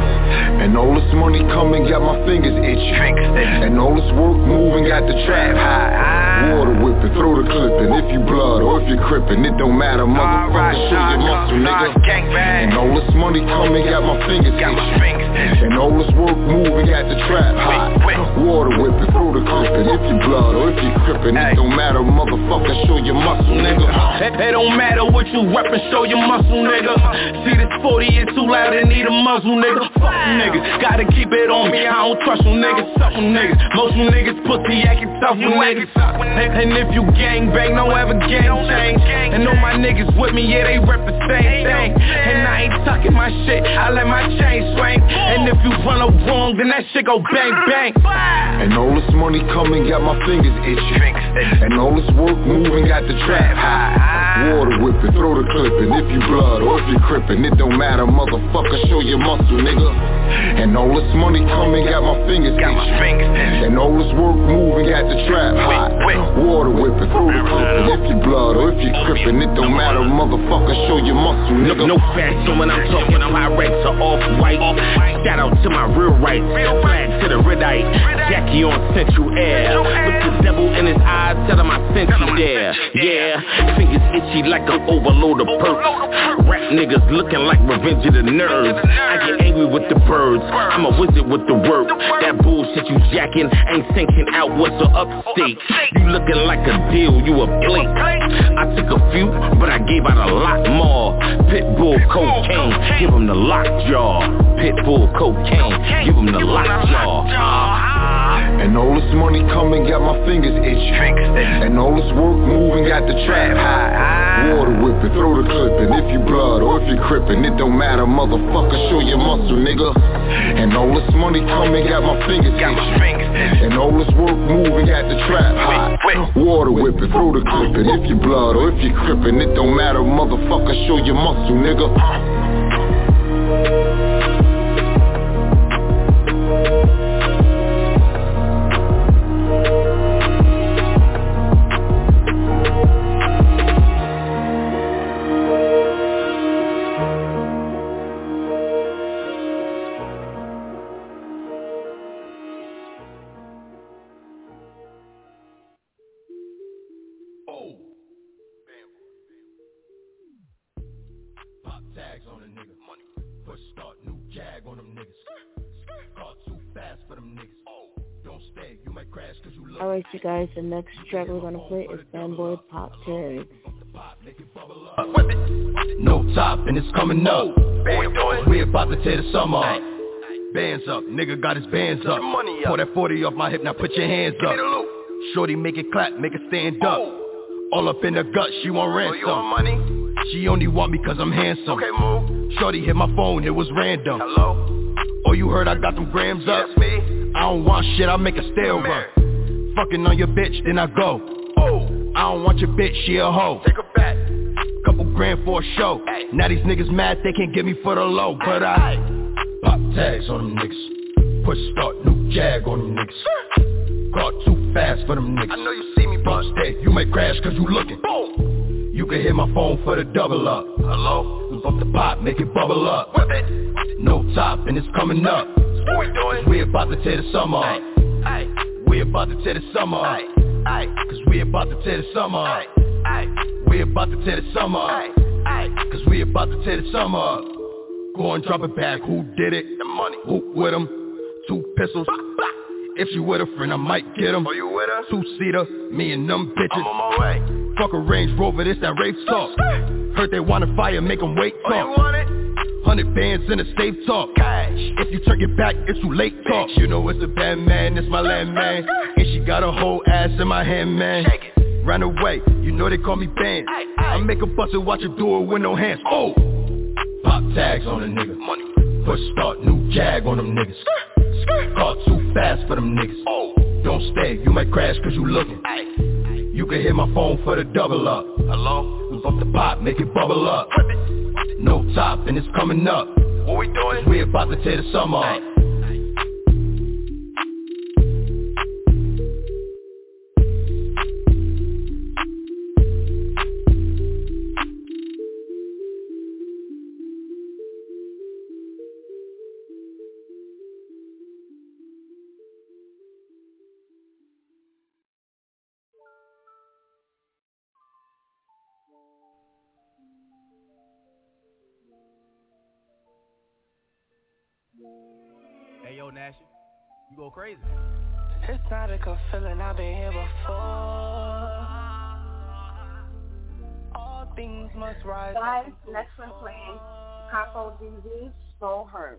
[SPEAKER 5] And all this money coming got my fingers itching. And all this work moving got the trap high. Water whipping, throw the clipping. If you blood or if you crippin', it don't matter, motherfucker, show your muscle, nigga. And all this money coming got my fingers itching. And all this work moving got the trap high. Water whipping, throw the clipping. If you blood or if you crippin', it don't matter, motherfucker, show your muscle, nigga.
[SPEAKER 9] It don't matter what you reppin', show your muscle, nigga. See this forty is too loud and need a muzzle, nigga. Fuck niggas, gotta keep it on me, I don't trust you niggas, suck you niggas. Most you niggas pussy acting tough you niggas. And if you gang bang, don't ever gang change. And all my niggas with me, yeah, they rep the same thing. And I ain't tucking my shit, I let my chain swing. And if you run up wrong, then that shit go bang bang.
[SPEAKER 5] And all this money coming got my fingers itching. And all this work moving got the trap high. Water whipping, throw the clipping. If you blood or if you crippin', it don't matter, motherfucker, show your muscle, nigga. And all this money coming got my fingers itching. And all this work moving got the trap high. Water whipping, throw the clipping. If you blood or if you crippin', it don't matter, motherfucker, show your muscle, nigga.
[SPEAKER 9] No fashion when I'm talking, my raps are off-white. Shout out to my real rights, flag to the redite. Jackie on Central Air, with the devil in his eyes, tell him I sent you there. Yeah, fingers itchy like an overload of perks. Rap niggas looking like Revenge of the Nerds. I get angry with the birds, I'm a wizard with the work. That bullshit you jacking ain't sinking out, what's the upstate? You looking like a deal, you a blink. I took a few, but I gave out a lot more. Pitbull cocaine, give him the lockjaw. Pitbull cocaine, give him the lockjaw.
[SPEAKER 5] And all this money coming got my fingers itching. And all this work moving got the trap high. Water whipping, throw the clipping. If you blood or if you crippin', it don't matter, motherfucker, show your muscle, nigga. And all this money coming got my fingers itching. And all this work moving got the trap high. Water whipping, throw the clipping. If you blood or if you crippin', it don't matter, motherfucker, show your muscle, nigga.
[SPEAKER 8] Alright, you guys, the next track we're gonna play is Fanboy Pop Tags.
[SPEAKER 7] No top and it's coming up. We about to tear the summer up. Bands up, nigga got his bands up. Pour that forty off my hip, now put your hands up. Shorty make it clap, make it stand up. All up in her gut, she want ransom.
[SPEAKER 22] You want money?
[SPEAKER 7] She only want me cause I'm handsome.
[SPEAKER 22] Okay, move.
[SPEAKER 7] Shorty hit my phone, it was random.
[SPEAKER 22] Hello?
[SPEAKER 7] Oh, you heard I got them grams up?
[SPEAKER 22] Yes, me.
[SPEAKER 7] I don't want shit, I make a stale run. Fucking on your bitch, then I go.
[SPEAKER 22] Oh.
[SPEAKER 7] I don't want your bitch, she a hoe.
[SPEAKER 22] Take her back.
[SPEAKER 7] Couple grand for a show.
[SPEAKER 22] Ay.
[SPEAKER 7] Now these niggas mad, they can't get me for the low. But I pop tags on them niggas. Push start, new jag on them niggas. Car too fast for them niggas.
[SPEAKER 22] I know you see me, but
[SPEAKER 7] stay, you might crash cause you looking.
[SPEAKER 22] Boom.
[SPEAKER 7] You can hit my phone for the double up.
[SPEAKER 22] Hello?
[SPEAKER 7] Bump the pop, make it bubble up.
[SPEAKER 22] Whip it.
[SPEAKER 7] No top and it's coming up.
[SPEAKER 22] What we doing?
[SPEAKER 7] We about to tear the summer up.
[SPEAKER 22] Ay.
[SPEAKER 7] We about to tear the summer up.
[SPEAKER 22] Ay.
[SPEAKER 7] Cause we about to tear the summer up.
[SPEAKER 22] Ay.
[SPEAKER 7] We about to tear the summer up.
[SPEAKER 22] Ay.
[SPEAKER 7] Cause we about to tear the summer up. Go and drop it back, who did it?
[SPEAKER 22] The money.
[SPEAKER 7] Who with him? Two pistols.
[SPEAKER 22] Bah, bah.
[SPEAKER 7] If she with a friend, I might get him.
[SPEAKER 22] Oh, you with her?
[SPEAKER 7] Two-seater, me and them bitches.
[SPEAKER 22] I'm on my way.
[SPEAKER 7] Fuck a Range Rover, this that rape talk. Heard they want a fire, make them wait talk.
[SPEAKER 22] Oh, you want it?
[SPEAKER 7] Hundred bands in a safe talk.
[SPEAKER 22] Cash.
[SPEAKER 7] If you turn your back, it's too late talk. You know it's a bad man, it's my land man. And she got a whole ass in my hand, man.
[SPEAKER 22] Shake it.
[SPEAKER 7] Ran away, you know they call me Band.
[SPEAKER 22] Ay, ay.
[SPEAKER 7] I make a bust and watch her do it with no hands. Oh, pop tags on a nigga.
[SPEAKER 22] Money.
[SPEAKER 7] Push start, new jag on them niggas. Car too fast for them niggas.
[SPEAKER 22] Oh.
[SPEAKER 7] Don't stay, you might crash cause you looking.
[SPEAKER 22] Ay.
[SPEAKER 7] You can hit my phone for the double up.
[SPEAKER 22] Hello?
[SPEAKER 7] Bump the pop, make it bubble up.
[SPEAKER 22] Whip it.
[SPEAKER 7] No top and it's coming up.
[SPEAKER 22] What we doing?
[SPEAKER 7] We about to tear the summer up.
[SPEAKER 11] Hey yo, Nash, you go crazy.
[SPEAKER 16] It's not a good feeling, I've been here before. All things must rise.
[SPEAKER 15] Guys, next one playing Capo D Z, So Hurt.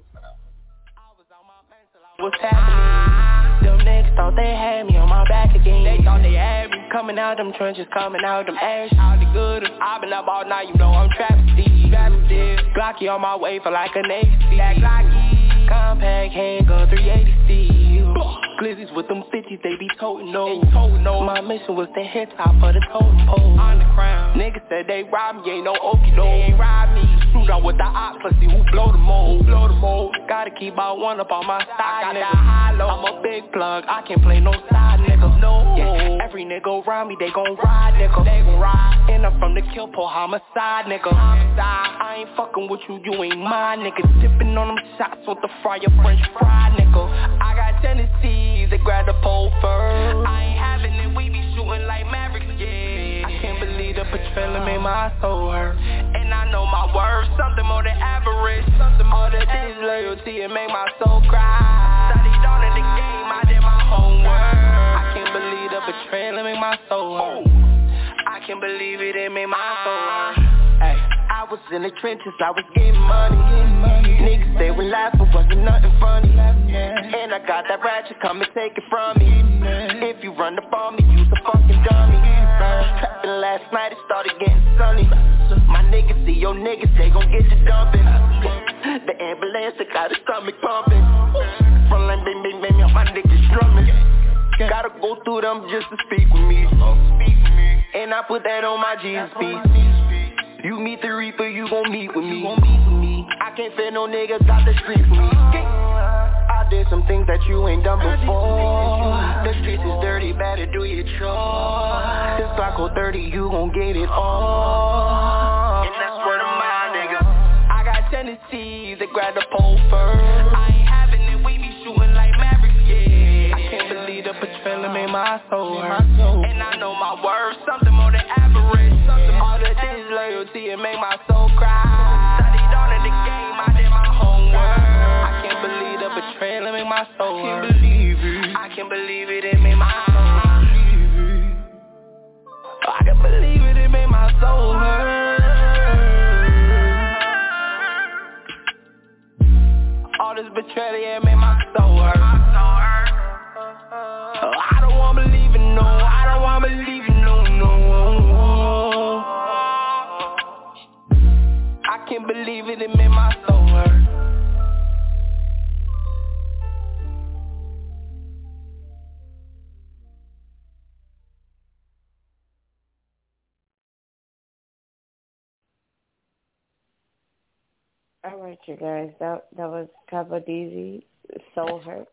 [SPEAKER 16] What's happening? Them niggas thought they had me on my back again. They thought they had me coming out them trenches, coming out them ash. Out the good, I've been up all night, you know I'm trapped. Glocky on my way for like an eighty. That Glocky, compact handgun, three eighty steel. Glizzies with them fifties, they be toting no. My mission was to hit top of the totem pole. On the crown, niggas said they robbed me, ain't no okey doke. They ain't robbed me. Shoot out with the ops, let's see who blow the mold. Blow the mold. Gotta keep out one up on my side, nigga. I'm a big plug, I can't play no side niggas. No, yeah. Every nigga around me, they gon' ride, nigga. They gon' ride. And I'm from the kill pole, homicide, nigga. Homicide. I ain't fucking with you, you ain't mine, nigga. Tipping on them shots with the fryer, French fry, nigga. I got tendencies, they grab the pole first. I ain't having it, we be shooting like Mavericks, yeah. I can't believe the betrayal made my soul hurt. And I know my worth, something more than average. Something more than this loyalty, it made my soul cry. Studied on in the game, I did my homework. I can't believe the betrayal made my soul hurt. I can't believe it, it made my soul hurt. Ay. I was in the trenches, I was getting money. Niggas say we laugh, but wasn't nothing funny. And I got that ratchet, come and take it from me. If you run up on me, you's a fucking dummy. Trapping last night, it started getting sunny. My niggas see your niggas, they gon' get you dumping. The ambulance, they got his stomach pumping. Frontline, bang, bang, bang, my niggas strumming. Gotta go through them just to speak with me. And I put that on my Jesus piece. You meet the reaper, you gon' meet with me. I can't fit no niggas out the street for me. I did some things that you ain't done before. The streets is dirty, better do your chore. This Glock thirty, you gon' get it all. And that's where the mind, nigga. I got tendencies, they grab the pole first. I ain't having it, we be shooting like Mavericks, yeah. I can't believe the betrayal made my soul hurt. And I know my worth, something more than average. All the this loyalty, it made my soul cry. Studied on in the game, I did my homework. I can't believe the betrayal, it made my soul hurt. I can't believe it, I can't believe it, it made my
[SPEAKER 22] All this betrayal, yeah, made my soul hurt. Oh, I don't wanna believe it, no. I don't wanna believe it, no, no. I can't believe it, it made my soul hurt.
[SPEAKER 8] All right, you guys. That that was Capo D Z, Soul Hurt.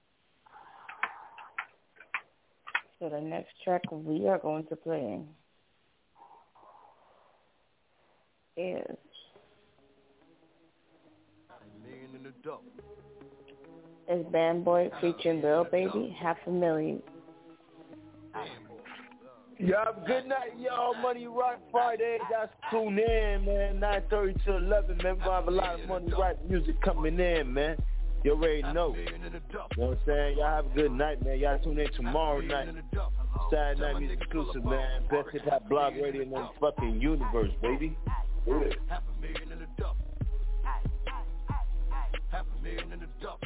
[SPEAKER 8] So the next track we are going to play is is Band Boy featuring Lil Baby, Half a Million.
[SPEAKER 10] Y'all have a good night, y'all. Money Rock Friday. That's tune in, man. nine thirty to eleven, man. We're going to have a lot of Money Rock music coming in, man. You already know. You know what I'm saying? Y'all have a good night, man. Y'all tune in tomorrow night. Saturday Night Music Exclusive, man. Best Hip Hop Blog Radio in the fucking universe, baby. Do it.
[SPEAKER 7] Half a million in the duff. Half a million in the duff.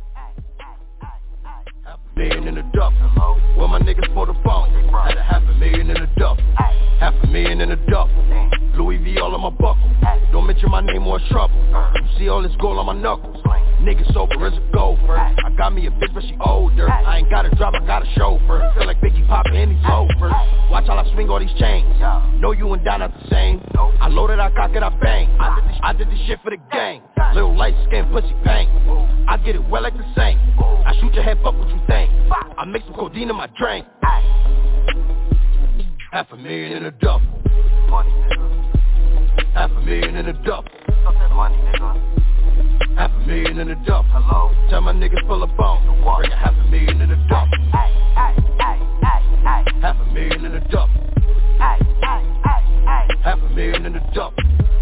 [SPEAKER 7] Half a million in the duff. Well, my niggas for the phone. Had a half a million in the duff. Half a million in the duff. Louis V all on my buckle. Don't mention my name or trouble. You see all this gold on my knuckles. Niggas sober as a gopher. I got me a bitch but she older. I ain't got a drive, I got a chauffeur. Feel like Biggie Papa and he's over. Watch how I swing all these chains. Know you and Don not the same. I loaded, I cock it, I bang. I did this, I did this shit for the gang. Little light skin, pussy pain. I get it well like the same. I shoot your head, fuck what you think. I mix some codeine in my drink. Half a million in a duffel. Half a million in a duffel. Half a million in a duffel. Hello. Tell my niggas full of bone. Bring a half a million in a duffel. Half a million in a duffel. Half a million in a duffel.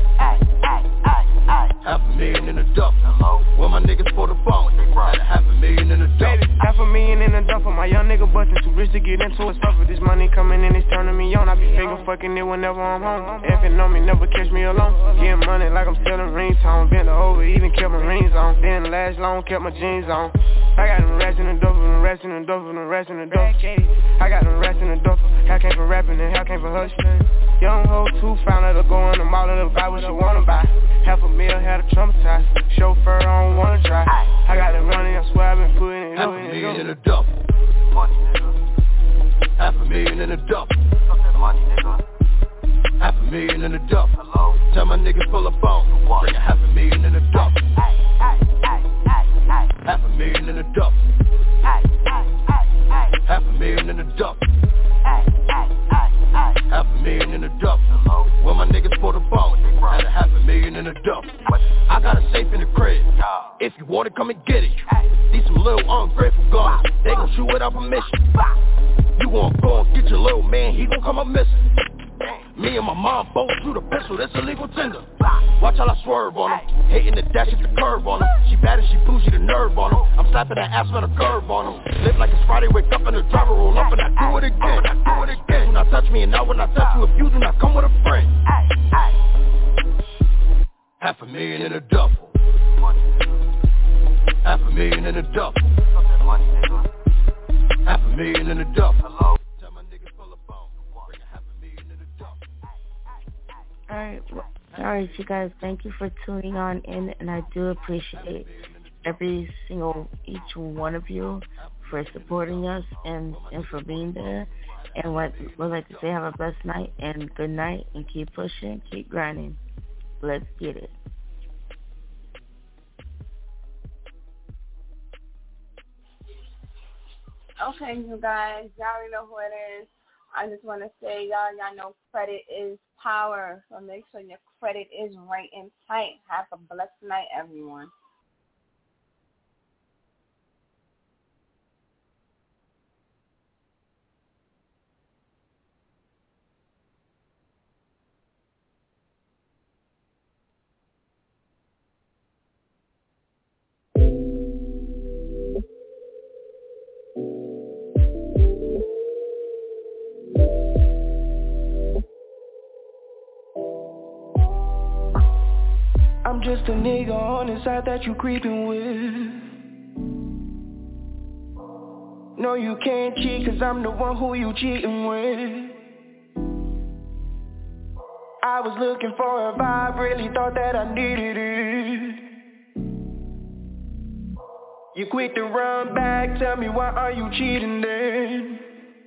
[SPEAKER 7] Half a million in a duffel. Well, my niggas for the phone. Had a half a million in a duffel.
[SPEAKER 22] Half a million in a duffel. My young nigga bustin' too rich to get into a suffer. This money coming in, it's turning me on. I be finger fucking it whenever I'm home. If it know me, never catch me alone. Getting money like I'm selling ringtone. Bent over, even kept my rings on. Didn't last long, kept my jeans on. I got them rats in the duffel, them rats in the duffel, them rats in the duffel. I got them rats in the duffel. Hell came from rapping and hell came from hustling. Young hoe too, found her to go in the mall and buy what she wanna buy. Half a meal, had a traumatized. Chauffeur, I don't wanna drive. I got it running, I swear I've been putting it
[SPEAKER 7] half
[SPEAKER 22] up.
[SPEAKER 7] Half a million in a duffel. Half a million in a duffel. Half a million in a duffel. Tell my niggas full of bone. Bring a half a million in a duffel. Half a million in a duffel. Half a million in a duffel. Half a million in a duffel. Well, my niggas for the phone. Had a half a million in a duffel. I got a safe in the crib. If you want it, come and get it. These some little ungrateful guns. They gon' shoot without permission. You gon' go and get your little man, he gon' come up missing. Me and my mom both shoot a pistol, that's illegal tender. Watch how I swerve on him. Hating the dash at the curve on him. She bad and she bougie, the nerve on him. I'm slapping that ass with a curve on him. Live like it's Friday, wake up and the driver roll up and I do it again. I do it again. Do not touch me and now when I touch you, if you do not come with a friend. Half a million in a duffel. Half a million in a duffel. Half a million in a duffel.
[SPEAKER 8] Alright, alright, you guys, thank you for tuning on in, and I do appreciate every single, each one of you for supporting us and, and for being there. And what we'd like to say, have a blessed night and good night, and keep pushing, keep grinding. Let's get it.
[SPEAKER 15] Okay, you guys, y'all already know who it is. I just want to say, y'all, y'all know credit is power, so make sure your credit is right and tight. Have a blessed night, everyone.
[SPEAKER 22] just a nigga on the side that you creeping with. No, you can't cheat, cause I'm the one who you cheating with. I was looking for a vibe, really thought that I needed it. You quick to run back, tell me why are you cheating then?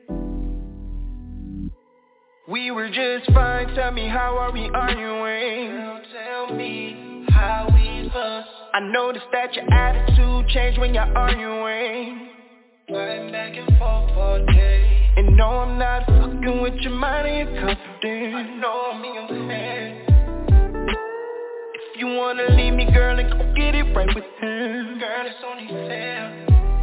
[SPEAKER 22] We were just fine, tell me how are we arguing? Girl, tell me how we fuss. I noticed that your attitude changed when you're arguing. Going back and forth all day. And no, I'm not fucking with your mind and your confidence. I know I'm in your head. If you wanna leave me, girl, then go get it right with him. Girl, it's only fair.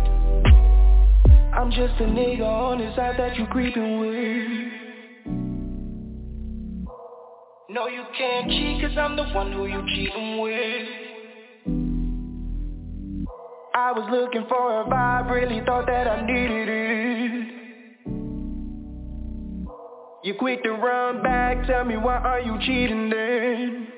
[SPEAKER 22] I'm just a nigga on the side that you creeping with. No, you can't cheat, cause I'm the one who you cheating with. I was looking for a vibe, really thought that I needed it. You quick to run back, tell me why are you cheating then?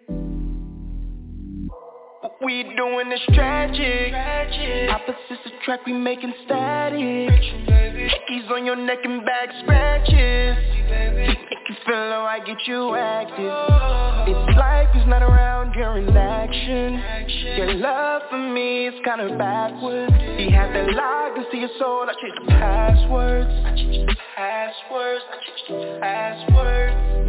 [SPEAKER 22] What we doing is tragic, tragic. Opposites attract, we making static. Hickeys on your neck and back scratches. Make you feel how I get you active. It's like it's not around, you're in action. Your love for me is kinda backwards. He had the lock into your soul, I changed the passwords. I changed the passwords, I changed the passwords.